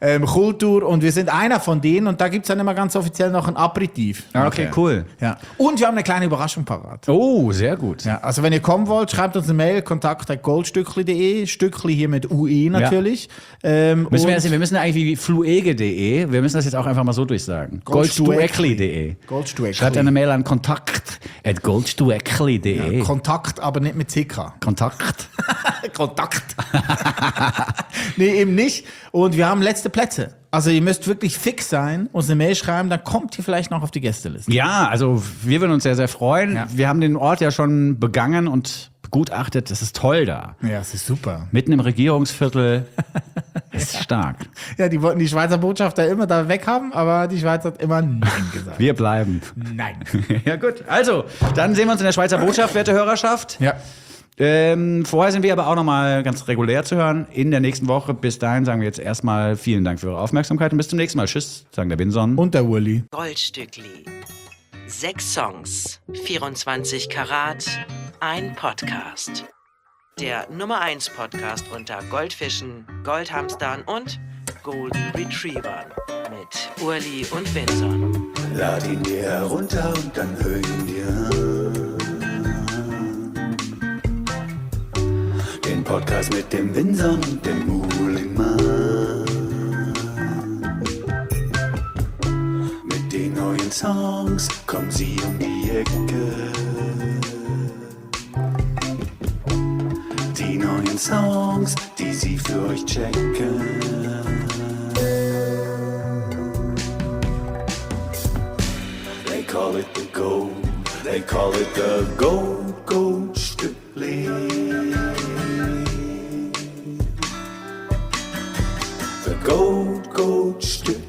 Kultur und wir sind einer von denen und da gibt es dann immer ganz offiziell noch ein Aperitif. Okay, cool. Ja. Und wir haben eine kleine Überraschung parat. Oh, sehr gut. Ja, also wenn ihr kommen wollt, schreibt uns eine Mail, kontakt@goldstückli.de, Stückli hier mit UE natürlich. Wir müssen eigentlich wie fluege.de, wir müssen das jetzt auch einfach mal so durchsagen. Goldstueckli.de. Goldstueckli. Schreibt eine Mail an kontakt@goldstueckli.de. Kontakt, aber nicht mit CK. Kontakt. Kontakt. Nee, eben nicht. Und wir haben letzte Plätze. Also ihr müsst wirklich fix sein, uns eine Mail schreiben, dann kommt ihr vielleicht noch auf die Gästeliste. Ja, also wir würden uns sehr, sehr freuen. Ja. Wir haben den Ort ja schon begangen und begutachtet. Das ist toll da. Ja, das ist super. Mitten im Regierungsviertel. Ist stark. Ja, die wollten die Schweizer Botschafter immer da weg haben, aber die Schweiz hat immer Nein gesagt. Wir bleiben. Nein. Ja gut, also, dann sehen wir uns in der Schweizer Botschaft, werte Hörerschaft. Ja. Vorher sind wir aber auch nochmal ganz regulär zu hören in der nächsten Woche. Bis dahin sagen wir jetzt erstmal vielen Dank für eure Aufmerksamkeit und bis zum nächsten Mal. Tschüss, sagen der Winson. Und der Uli. Goldstückli. 6 Songs, 24 Karat, ein Podcast. Der Nummer 1 Podcast unter Goldfischen, Goldhamstern und Golden Retrievern mit Uli und Vinson. Lad ihn dir herunter und dann hör ihn dir an. Den Podcast mit dem Winson und dem Ulimann. Mit den neuen Songs kommen sie um die Ecke. Die neuen Songs, die sie für euch checken. They call it the gold, they call it the gold Stückli. The gold Stückli.